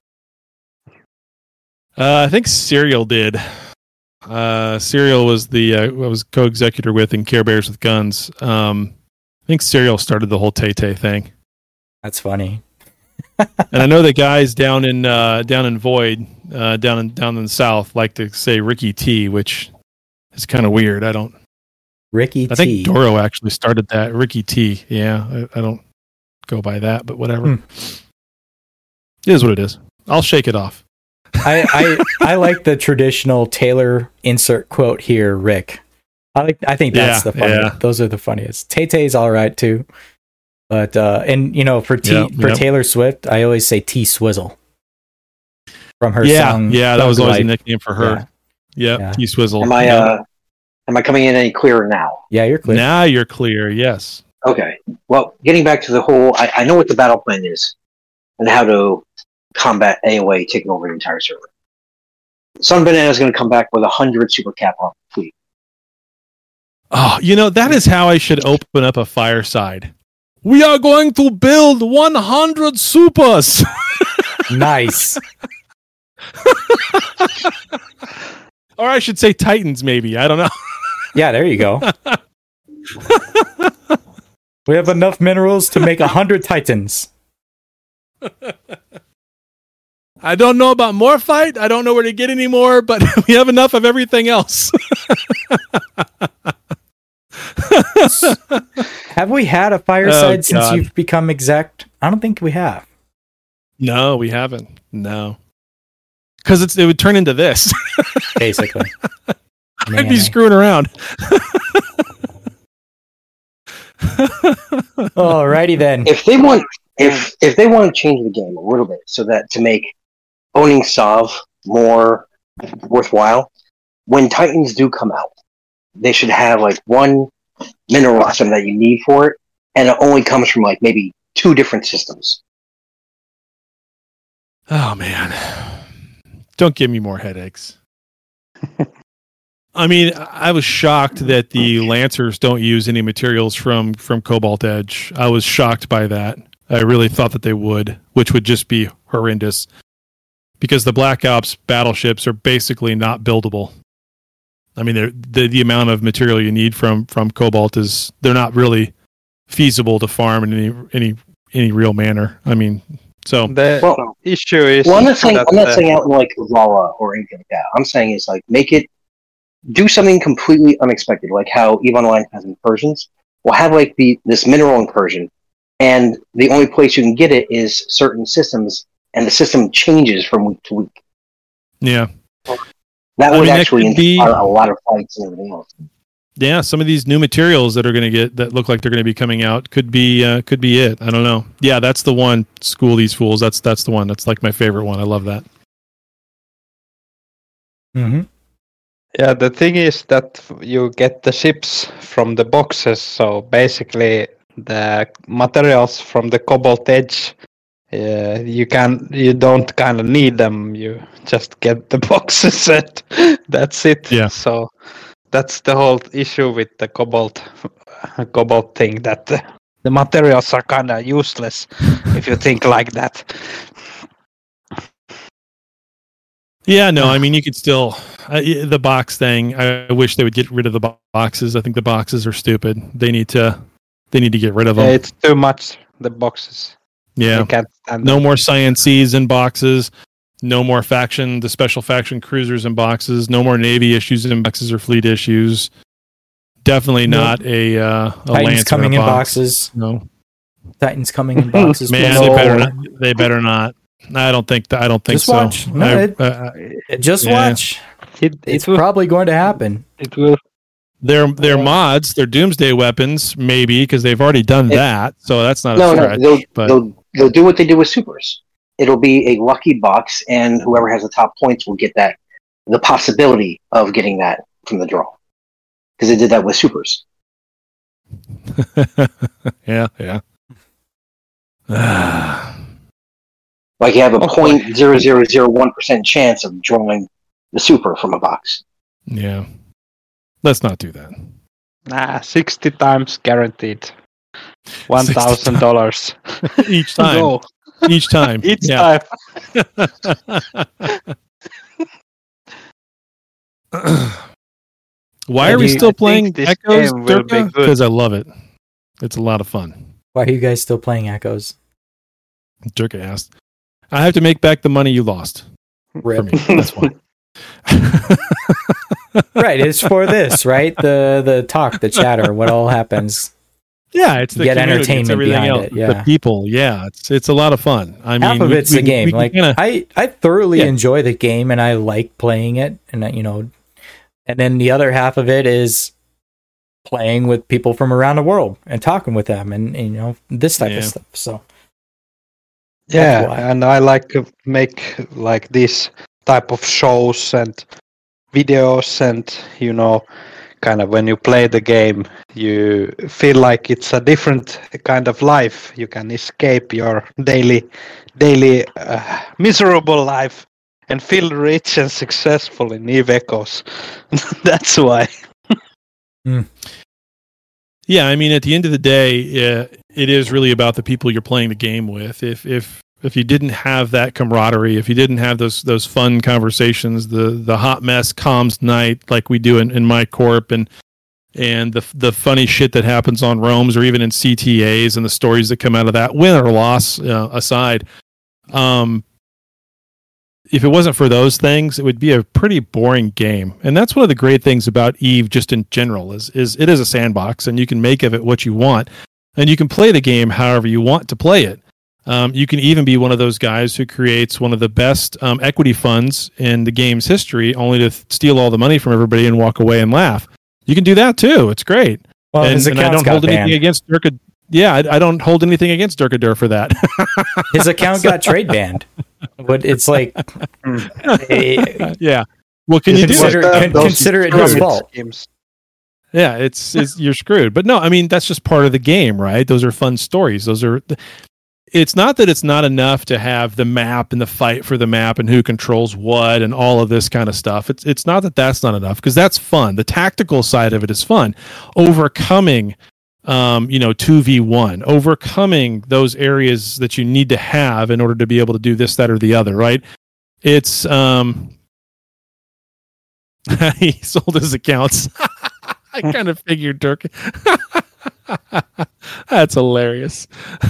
Uh, I think Serial did. Uh, Serial was the uh, I was co-executor with in Care Bears with Guns. Um, I think Serial started the whole Tay Tay thing, That's funny. and I know the guys down in uh, down in Void, uh, down in down in the South, like to say Ricky T, which is kind of weird. I don't. Ricky I T. think Doro actually started that. Ricky T. Yeah, I, I don't go by that, but whatever. Hmm. It is what it is. I'll shake it off. I, I I like the traditional Taylor insert quote here, Rick. I like. I think that's Yeah, the funny. yeah. Those are the funniest. Tay Tay's all right too, but uh, and you know for T Yep, for yep. Taylor Swift, I always say T Swizzle from her yeah, song. yeah, that Thug was always a Life. nickname for her. Yep, Yeah. T Swizzle. Am I Yep. uh, am I coming in any clearer now? Yeah, you're clear. Now you're clear. Yes. Okay. Well, getting back to the whole, I, I know what the battle plan is and how to combat A O A taking over the entire server. Sun Banana is going to come back with a hundred super cap on fleet. Oh, you know, that is how I should open up a fireside. We are going to build one hundred supers. Nice. Or I should say Titans, maybe. I don't know. Yeah, there you go. We have enough minerals to make a hundred Titans. I don't know about more fight. I don't know where to get any more, but we have enough of everything else. Have we had a fireside Oh, since God. you've become exec? I don't think we have. No, we haven't. No. Because it's it would turn into this. Basically. I'd be screwing around. Alrighty then. If they want, if if they want to change the game a little bit, so that to make owning Sov more worthwhile, when Titans do come out, they should have like one mineral item that you need for it, and it only comes from like maybe two different systems. Oh man. Don't give me more headaches. I mean, I was shocked that the Lancers don't use any materials from, from Cobalt Edge. I was shocked by that. I really thought that they would, which would just be horrendous. Because the Black Ops battleships are basically not buildable. I mean, the the amount of material you need from, from Cobalt is they're not really feasible to farm in any any any real manner. I mean, so the well, issue is. Well, I'm not saying that, I'm not uh, saying out in like Rala or anything like that. I'm saying is like make it do something completely unexpected, like how EVE Online has incursions. We'll have like the this mineral incursion, and the only place you can get it is certain systems, and the system changes from week to week. yeah. That I would mean, that actually could be- inspire a lot of fights and everything else. Yeah, some of these new materials that are going to get that look like they're going to be coming out could be uh, could be it. I don't know. Yeah, that's the one. School these fools. That's that's the one. That's like my favorite one. I love that. Mm-hmm. Yeah, the thing is that you get the ships from the boxes, so basically the materials from the Cobalt Edge, uh, you can you don't kind of need them. You just get the boxes and that's it. Yeah. So that's the whole issue with the Cobalt Cobalt thing, that the, the materials are kind of useless if you think like that. Yeah, no, I mean you could still uh, the box thing. I wish they would get rid of the bo- boxes. I think the boxes are stupid. They need to they need to get rid of them. Yeah, it's too much, the boxes. Yeah. I can't stand No them. more Sciences in boxes. No more faction, the special faction cruisers in boxes. No more Navy issues in boxes or fleet issues. Definitely No. not a, uh, a Titans Lancer coming in in box. boxes. No, Titans coming in boxes. man, please. they better not. They better not. I don't think. I don't think Just so. watch. No, I- it- uh, Just yeah. watch. It, It's it will, probably going to happen. it will. Their their mods, their Doomsday weapons, maybe because they've already done It- that. So that's not No, a no, stretch. they'll, but they'll they'll do what they do with supers. It'll be a lucky box, and whoever has the top points will get that. The possibility of getting that from the draw, because they did that with supers. yeah, yeah. Like you have a Oh, point zero zero zero one percent chance of drawing the super from a box. yeah. Let's not do that. Nah, sixty times guaranteed. One thousand dollars Each time. Go. Each time. Each yeah. time. Why Yeah, are we do you- still I think playing this Echoes, game will be good. Because I love it. It's a lot of fun. Why are you guys still playing Echoes? Durka asked. I have to make back the money you lost. For Rip. me. That's why. Right, it's for this, right? The the talk, the chatter, what all happens. Yeah, it's the Get community, it's entertainment everything behind else. it, yeah. The people, yeah, it's it's a lot of fun. I mean, Half of we- it's we- the game. we can Like kinda- I, I thoroughly Yeah. enjoy the game and I like playing it, and I- you know, and then the other half of it is playing with people from around the world and talking with them, and, and, you know, this type Yeah. of stuff. So Yeah, why. and I like to make like this type of shows and videos, and you know, kind of when you play the game, you feel like it's a different kind of life. You can escape your daily, daily uh, miserable life and feel rich and successful in Eve Echoes. That's why. Yeah, I mean, at the end of the day, uh, it is really about the people you're playing the game with. If if if you didn't have that camaraderie, if you didn't have those those fun conversations, the the hot mess comms night like we do in, in my corp, and and the the funny shit that happens on roams or even in C T As and the stories that come out of that, win or loss uh, aside, um, if it wasn't for those things, it would be a pretty boring game. And that's one of the great things about EVE just in general is, is it is a sandbox and you can make of it what you want and you can play the game however you want to play it. Um, you can even be one of those guys who creates one of the best um, equity funds in the game's history only to th- steal all the money from everybody and walk away and laugh. You can do that too. It's great. Well, and, his and I account's don't got hold anything banned. against Durka. Yeah, I, I don't hold anything against Durkadur for that. His account got trade banned. But it's like, eh, yeah. Well, can you do consider, it? con- consider it his fault. Games. Yeah, it's, it's you're screwed. But no, I mean that's just part of the game, right? Those are fun stories. Those are. It's not that it's not enough to have the map and the fight for the map and who controls what and all of this kind of stuff. It's it's not that that's not enough because that's fun. The tactical side of it is fun. Overcoming, um, you know, two v one, overcoming those areas that you need to have in order to be able to do this, that, or the other, right? It's um, he sold his accounts. I kind of figured Dirk. That's hilarious.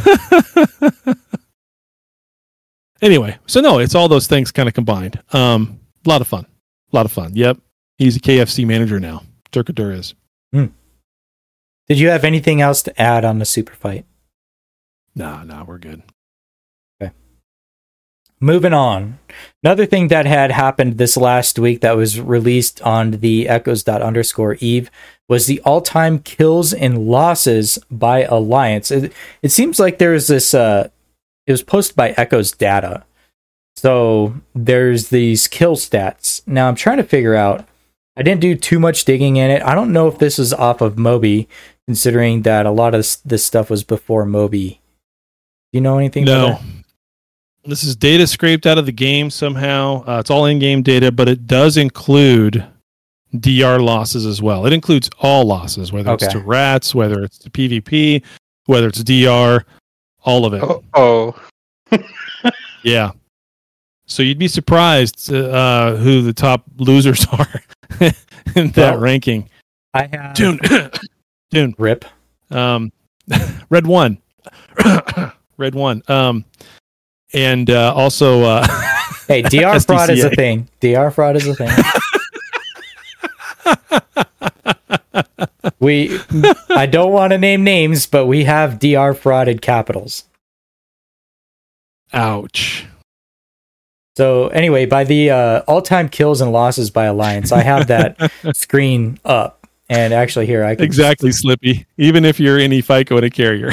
Anyway, so no, it's all those things kind of combined. Um, a lot of fun. A lot of fun. Yep. He's a K F C manager now. Durkadur is. Hmm. Did you have anything else to add on the super fight? Nah, nah, we're good. Okay. Moving on. Another thing that had happened this last week that was released on the echoes underscore Eve was the all-time kills and losses by Alliance. It, it seems like there's this, uh, it was posted by Echoes Data. So there's these kill stats. Now I'm trying to figure out, I didn't do too much digging in it. I don't know if this is off of Moby, considering that a lot of this, this stuff was before Moby. Do you know anything no. about that? This is data scraped out of the game somehow. Uh, it's all in-game data, but it does include D R losses as well. It includes all losses, whether Okay. it's to rats, whether it's to PvP, whether it's D R, all of it. Oh, oh. Yeah. So you'd be surprised uh, who the top losers are in that Well, ranking. I have Dune. Dune. Rip. Um, Red one. Red one. Um, and uh, also... Uh, Hey, D R fraud is a S D C A. thing. D R fraud is a thing. we, I don't want to name names, but we have D R frauded capitals. Ouch. So anyway, by the uh, all-time kills and losses by Alliance, I have that screen up. And actually here, I can... Exactly, Slippy. Even if you're any FICO in a carrier.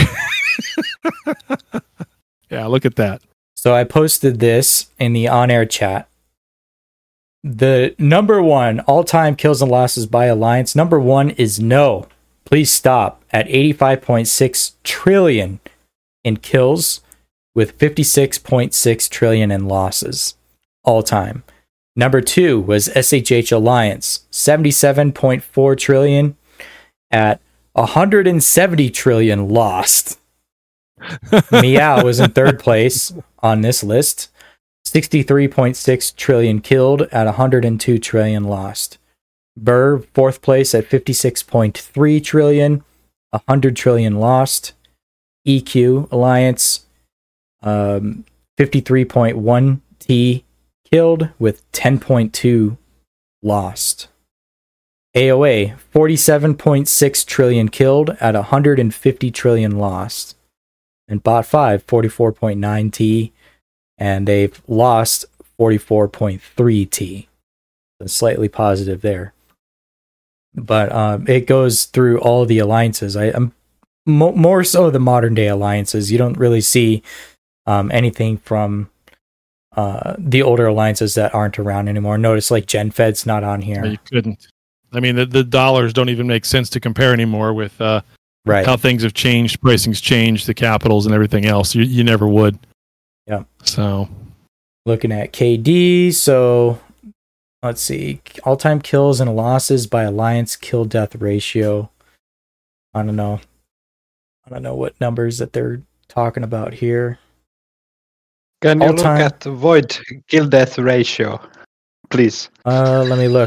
Yeah, look at that. So I posted this in the on-air chat. The number one all-time kills and losses by Alliance, number one is no. Please stop at eighty-five point six trillion in kills with fifty-six point six trillion in losses all time. Number two was S H H Alliance, seventy-seven point four trillion at one hundred seventy trillion lost. Meow was in third place on this list, sixty-three point six trillion killed at one hundred two trillion lost. Burr, fourth place at fifty-six point three trillion, one hundred trillion lost. E Q Alliance, um, fifty-three point one T killed with ten point two lost. A O A, forty-seven point six trillion killed at one hundred fifty trillion lost. And Bot five, forty-four point nine T, and they've lost forty-four point three T. So slightly positive there. But um, it goes through all the alliances. I, I'm mo- more so the modern day alliances. You don't really see um, anything from uh, the older alliances that aren't around anymore. Notice like GenFed's not on here. You couldn't. I mean, the, the dollars don't even make sense to compare anymore with uh, right. how things have changed, pricing's changed, the capitals and everything else. You you never would. Yeah. So looking at K D, so let's see. All-time kills and losses by Alliance kill death ratio. I don't know. I don't know what numbers that they're talking about here. Can you All-time- look at Void kill death ratio, please? Uh, let me look.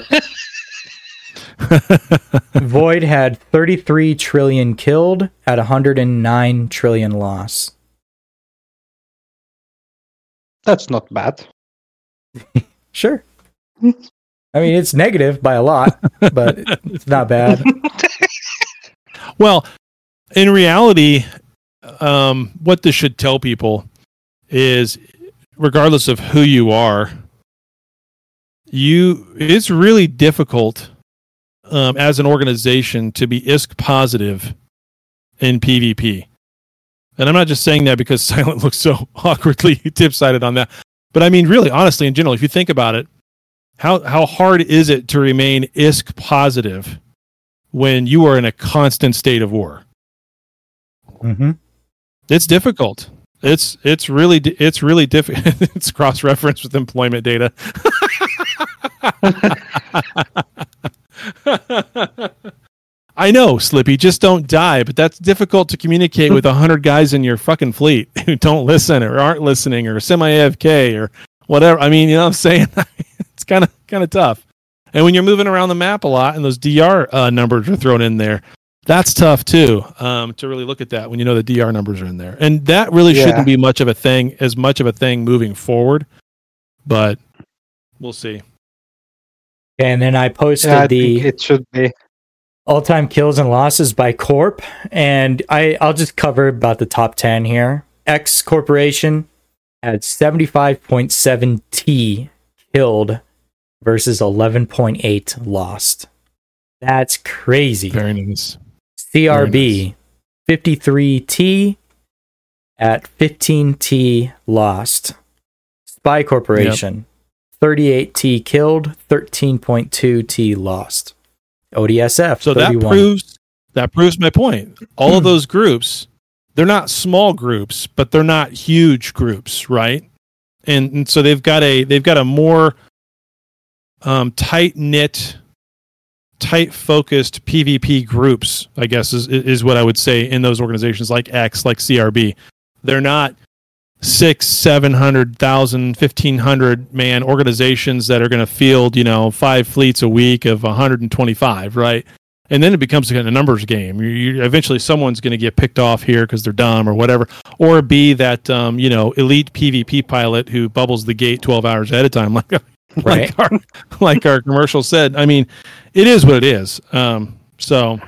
Void had thirty-three trillion killed at one hundred nine trillion loss. That's not bad. Sure. I mean, it's negative by a lot, but it's not bad. Well, in reality, um, what this should tell people is, regardless of who you are, you it's really difficult um, as an organization to be I S C positive in PvP. And I'm not just saying that because Silent looks so awkwardly tip-sided on that. But I mean, really, honestly, in general, if you think about it, how how hard is it to remain I S C positive when you are in a constant state of war? Mm-hmm. It's difficult. It's it's really it's really difficult. It's cross-referenced with employment data. I know, Slippy, just don't die, but that's difficult to communicate with a hundred guys in your fucking fleet who don't listen or aren't listening or semi-A F K or whatever. I mean, you know what I'm saying? It's kind of kind of tough. And when you're moving around the map a lot and those D R uh, numbers are thrown in there, that's tough too, um, to really look at that when you know the D R numbers are in there. And that really yeah. shouldn't be much of a thing, as much of a thing moving forward, but we'll see. And then I posted yeah, I the... it should be. all-time kills and losses by Corp, and I, I'll just cover about the top ten here. X Corporation had seventy-five point seven T killed versus eleven point eight lost. That's crazy. Very nice. C R B, Very nice. fifty-three T at fifteen T lost. Spy Corporation, yep. thirty-eight T killed, thirteen point two T lost. O D S F. So thirty-one. that proves that proves my point. All of those groups, they're not small groups, but they're not huge groups, right? And, and so they've got a they've got a more um, tight knit, tight focused PvP groups, I guess is is what I would say in those organizations like X, like C R B. They're not six, seven hundred thousand, fifteen hundred man organizations that are going to field, you know, five fleets a week of one hundred twenty-five, right? And then it becomes a numbers game. You, you eventually someone's going to get picked off here because they're dumb or whatever, or be that um, you know, elite PvP pilot who bubbles the gate twelve hours ahead of time, like right. like our like our commercial said. I mean, it is what it is. Um, so,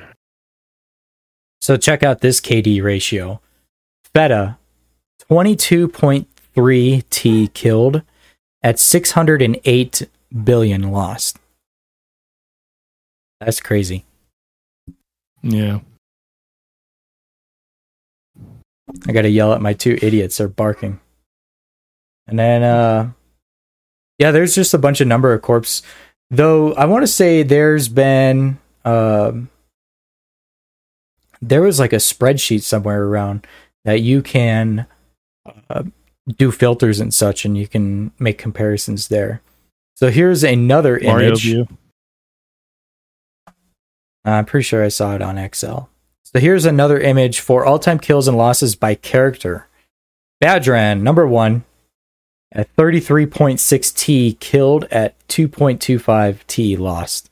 so check out this K D ratio. Feta. twenty-two point three T killed at six hundred eight billion lost. That's crazy. Yeah. I gotta yell at my two idiots. They're barking. And then, uh, yeah, there's just a bunch of number of corps. Though I want to say there's been, um, there was like a spreadsheet somewhere around that you can Uh, do filters and such, and you can make comparisons there. So here's another Mario image. View. I'm pretty sure I saw it on Excel. So here's another image for all-time kills and losses by character. Badran, number one, at thirty-three point six T killed at two point two five T lost.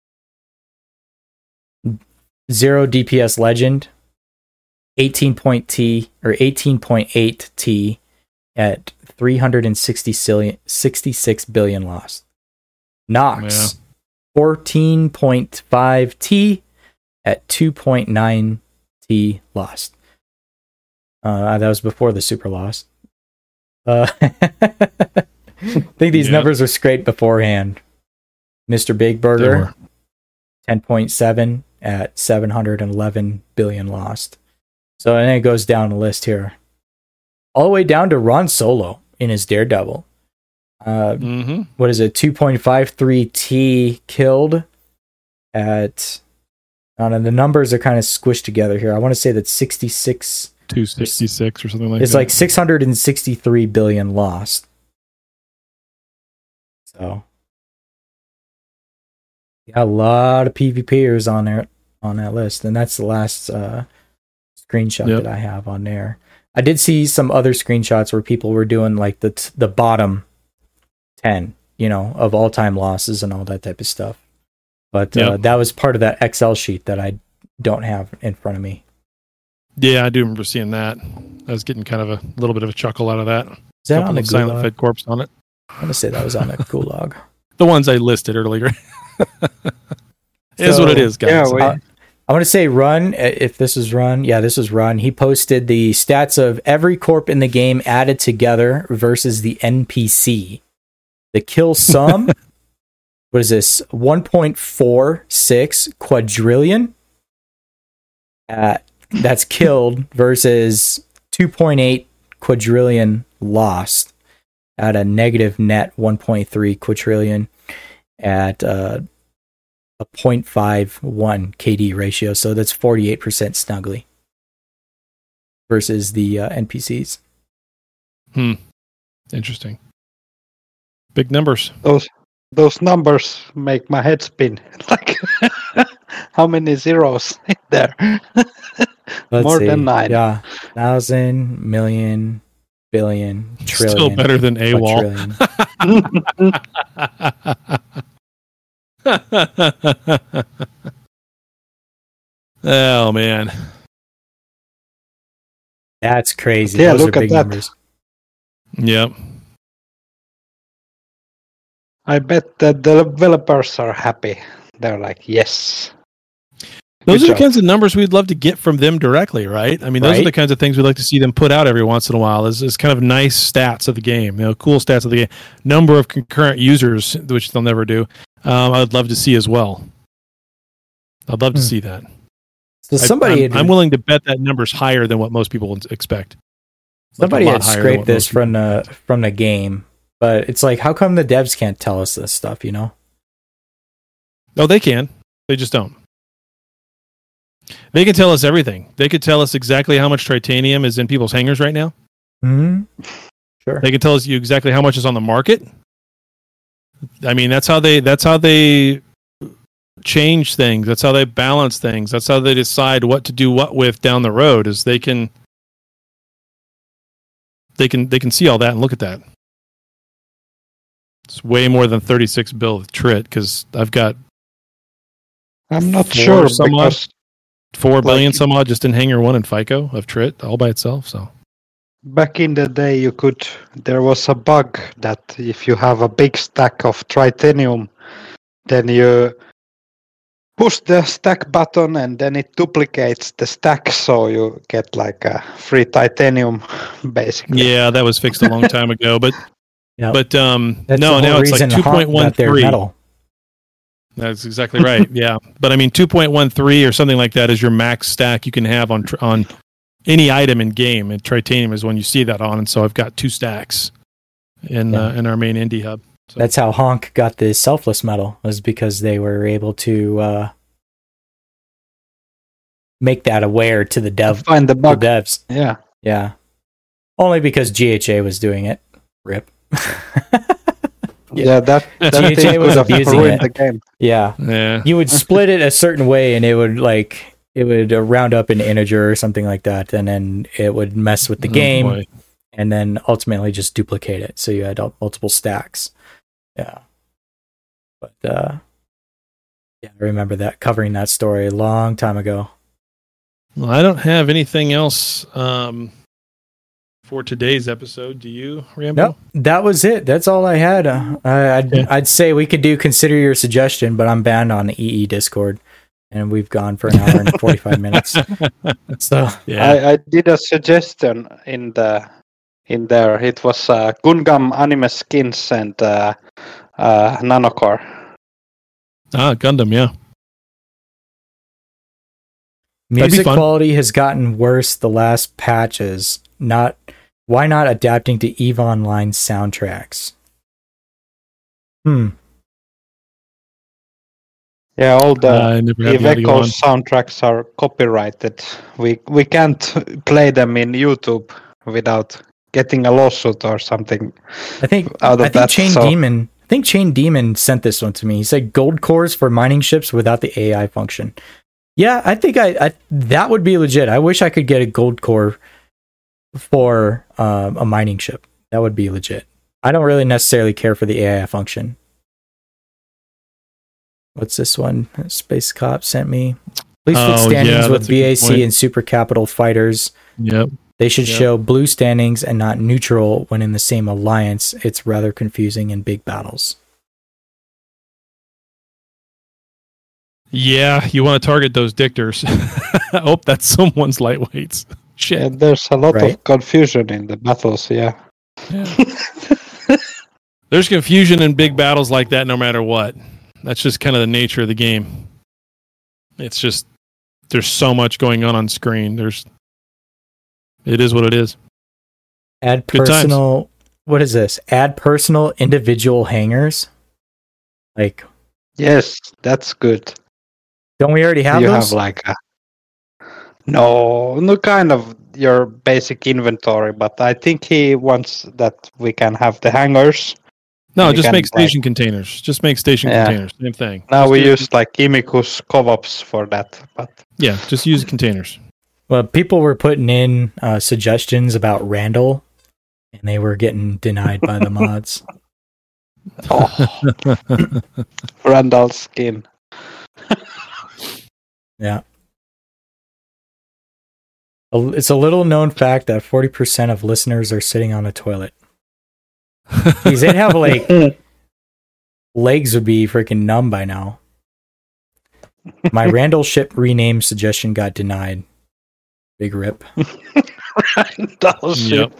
Zero D P S Legend, eighteen point T or eighteen point eight T at three hundred sixty-six billion lost. Nox, yeah. fourteen point five T at two point nine T lost. Uh, that was before the super loss. Uh, I think these yeah. numbers are scraped beforehand. Mister Big Burger, ten point seven at seven hundred eleven billion lost. So, and then it goes down the list here. All the way down to Ron Solo in his Daredevil. Uh, mm-hmm. What is it? two point five three T killed at... I don't know, the numbers are kind of squished together here. I want to say that sixty-six... two sixty-six or something like it's that. It's like six hundred sixty-three billion lost. So... yeah, a lot of PvPers on there on that list. And that's the last... Uh, screenshot yep. that I have on there. I did see some other screenshots where people were doing like the t- the bottom ten, you know, of all time losses and all that type of stuff. But yep. uh, that was part of that Excel sheet that I don't have in front of me. Yeah, I do remember seeing that. I was getting kind of a little bit of a chuckle out of that. Is that on the Silent Fed Corps on it. I want to say that was on a Gulag. The ones I listed earlier. Is So, what it is, guys. yeah, we- Uh, I want to say Run, if this is Run, yeah, this is Run. He posted the stats of every corp in the game added together versus the N P C. The kill sum, what is this? one point four six quadrillion. Uh, that's killed versus two point eight quadrillion lost at a negative net one point three quadrillion at uh, a zero point five one K D ratio. So that's forty-eight percent snugly versus the uh, N P Cs. Hmm. Interesting. Big numbers. Those those numbers make my head spin. Like, how many zeros in there? Let's More see. than nine. Yeah. Thousand, million, billion, trillion. Still better than AWOL. Oh man. That's crazy. Yeah, Those look are at big that. numbers. Yep. I bet the developers are happy. They're like, yes. Those Good are the job. kinds of numbers we'd love to get from them directly, right? I mean, those are Right. the kinds of things we'd like to see them put out every once in a while. Is is kind of nice stats of the game, you know, cool stats of the game. Number of concurrent users, which they'll never do. Um, I'd love to see as well. I'd love to Hmm. see that. So I- somebody I'm, had, I'm willing to bet that number's higher than what most people would expect. Like, somebody a lot had higher than scraped what this most people- from the from the game, but it's like, how come the devs can't tell us this stuff? You know? Oh, they can. They just don't. They can tell us everything. They could tell us exactly how much titanium is in people's hangars right now. Hmm. Sure. They can tell us you exactly how much is on the market. I mean, that's how they that's how they change things. That's how they balance things. That's how they decide what to do what with down the road. Is they can they can they can see all that and look at that. It's way more than thirty-six bill with Trit because I've got I'm not Four sure some odd. because four billion Like- some odd just in Hangar One and FICO of Trit all by itself. So back in the day you could there was a bug that if you have a big stack of tritanium, then you push the stack button and then it duplicates the stack, so you get like a free titanium basically. yeah, that was fixed a long time ago. But Yep. but um, That's no, the now whole it's like reason two Hawk point one got their three. medal. That's exactly right. Yeah, but I mean, two point one three or something like that is your max stack you can have on tr- on any item in game. And titanium is when you see that on. And so I've got two stacks in Yeah. uh, in our main indie hub. So, That's how Honk got the selfless medal, was because they were able to uh, make that aware to the dev Find the the bug. devs. Yeah. Yeah. Only because G H A was doing it. Rip. Yeah, that, that G H A thing was could have abusing ruined it. the game. Yeah. yeah, You would split it a certain way and it would like it would uh, round up an integer or something like that, and then it would mess with the Oh, game boy. and then ultimately just duplicate it. So you had uh, multiple stacks. Yeah. But uh yeah, I remember that covering that story a long time ago. Well, I don't have anything else um, for today's episode. Do you, Rambo? Nope, that was it. That's all I had. Uh, I, I'd, Yeah. I'd say we could do consider your suggestion, but I'm banned on the E E Discord, and we've gone for an hour and forty-five minutes. So Yeah. I, I did a suggestion in the in there. It was uh, Gundam anime skins and uh, uh, Nanocore. ah, Gundam. Yeah. That'd be music fun. quality has gotten worse the last patches. Not why not adapting to EVE Online soundtracks? Hmm. Yeah, all the I never had the audio Iveco on. soundtracks are copyrighted. We we can't play them in YouTube without getting a lawsuit or something. I think Out of I think that, Chain so- Demon. I think Chain Demon sent this one to me. He said gold cores for mining ships without the A I function. Yeah, I think I, I that would be legit. I wish I could get a gold core for um, a mining ship. That would be legit. I don't really necessarily care for the A I function. What's this one? Space Cop sent me. Police Oh, with standings yeah, with that's a good B A C point. and Super Capital fighters. Yep. They should Yep. show blue standings and not neutral when in the same alliance. It's rather confusing in big battles. Yeah, you want to target those dictors. Oh, that's someone's lightweights. Shit. And there's a lot Right. of confusion in the battles. Yeah. There's confusion in big battles like that no matter what. That's just kind of the nature of the game. It's just there's so much going on on screen. There's it is what it is. Add Good times. personal. What is this? Add personal individual hangers. Like, Yes, that's good. don't we already have you those? have like a no, no kind of your basic inventory, but I think he wants that we can have the hangers. No, You just can, make like- station containers. Just make station Yeah. containers. Same thing. Now Just we do- use like Imicus covops for that, but Yeah, just use containers. Well, people were putting in uh, suggestions about Randall, and they were getting denied by the mods. Randall's skin. Yeah. A- It's a little known fact that forty percent of listeners are sitting on a toilet. Because they'd have like legs would be freaking numb by now. My Randall ship rename suggestion got denied. Big rip. Randall ship.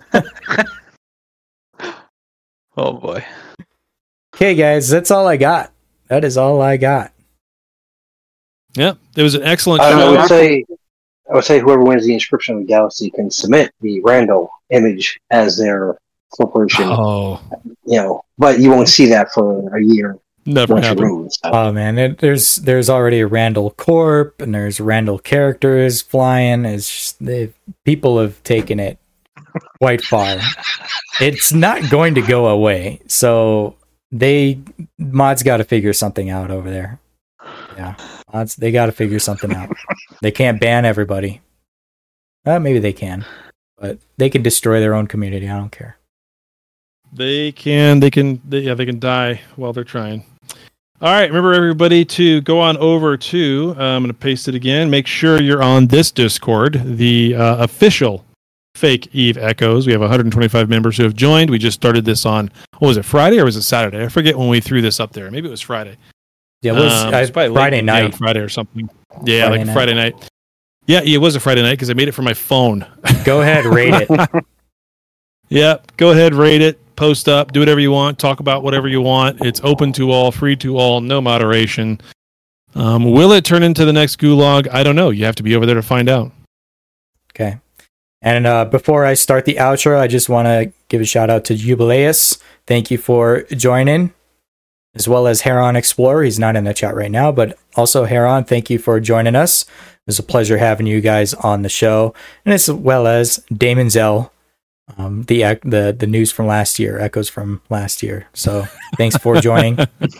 Oh boy. Okay, guys, that's all I got. That is all I got. Yeah, it was an excellent I, I show. would say, I would say whoever wins the Inscription of the Galaxy can submit the Randall image as their corporation. Oh, You know, but you won't see that for a year. never once you happened. remove it, so. Oh man, it, there's there's already a Randall Corp and there's Randall characters flying. It's just, they, people have taken it quite far. It's not going to go away. So they mods got to figure something out over there. Yeah, mods they got to figure something out. They can't ban everybody. Uh, maybe they can, but they can destroy their own community. I don't care. They can, they can, they, yeah, they can die while they're trying. All right, remember everybody to go on over to. Uh, I'm going to paste it again. Make sure you're on this Discord, the uh, official Fake Eve Echoes. We have one hundred twenty-five members who have joined. We just started this on. What was it, Friday or was it Saturday? I forget when we threw this up there. Maybe it was Friday. Yeah, it was Um, uh, it's probably late Friday in the day on night. Friday or something. Yeah, Friday like night. Friday night. Yeah, it was a Friday night because I made it from my phone. Go ahead, rate it. Yeah, go ahead, rate it, post up, do whatever you want, talk about whatever you want. It's open to all, free to all, no moderation. Um, will it turn into the next Gulag? I don't know. You have to be over there to find out. Okay. And uh, before I start the outro, I just want to give a shout out to Jubileus. Thank you for joining, as well as Heron Explorer. He's not in the chat right now, but also Heron, thank you for joining us. It was a pleasure having you guys on the show, and as well as Damon Zell, um, the ec- the the news from last year, echoes from last year. So thanks for joining.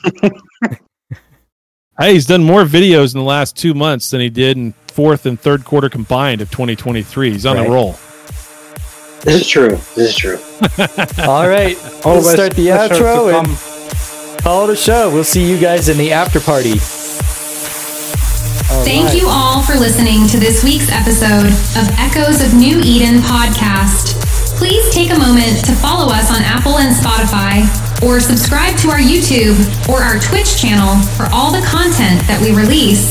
Hey, he's done more videos in the last two months than he did in fourth and third quarter combined of twenty twenty-three. He's on Right. a roll. This is true. This is true. All right, we'll Always start the pleasure to outro come. and call it a show. We'll see you guys in the after party. Thank you all for listening to this week's episode of Echoes of New Eden podcast. Please take a moment to follow us on Apple and Spotify, or subscribe to our YouTube or our Twitch channel for all the content that we release.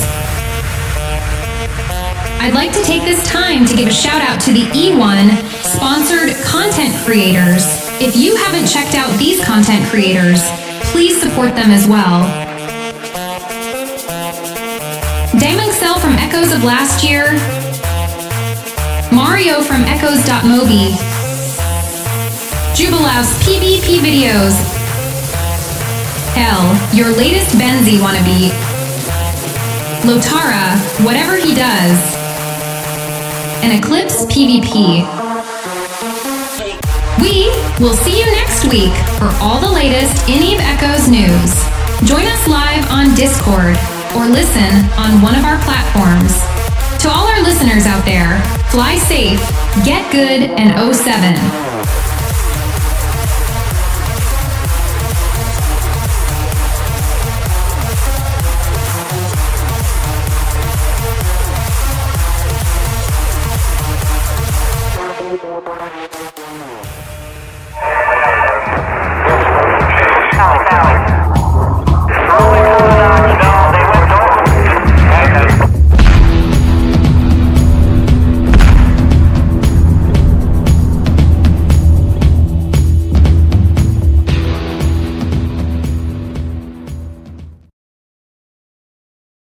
I'd like to take this time to give a shout out to the E one sponsored content creators. If you haven't checked out these content creators, please support them as well. Damon Excel from Echoes of last year, Mario from Echoes.mobi, Jubilaus PvP videos, Hell, your latest Benzi wannabe, Lotara, whatever he does, and Eclipse PvP. We will see you next week for all the latest in Eve Echoes news. Join us live on Discord or listen on one of our platforms. To all our listeners out there, fly safe, get good, and oh seven.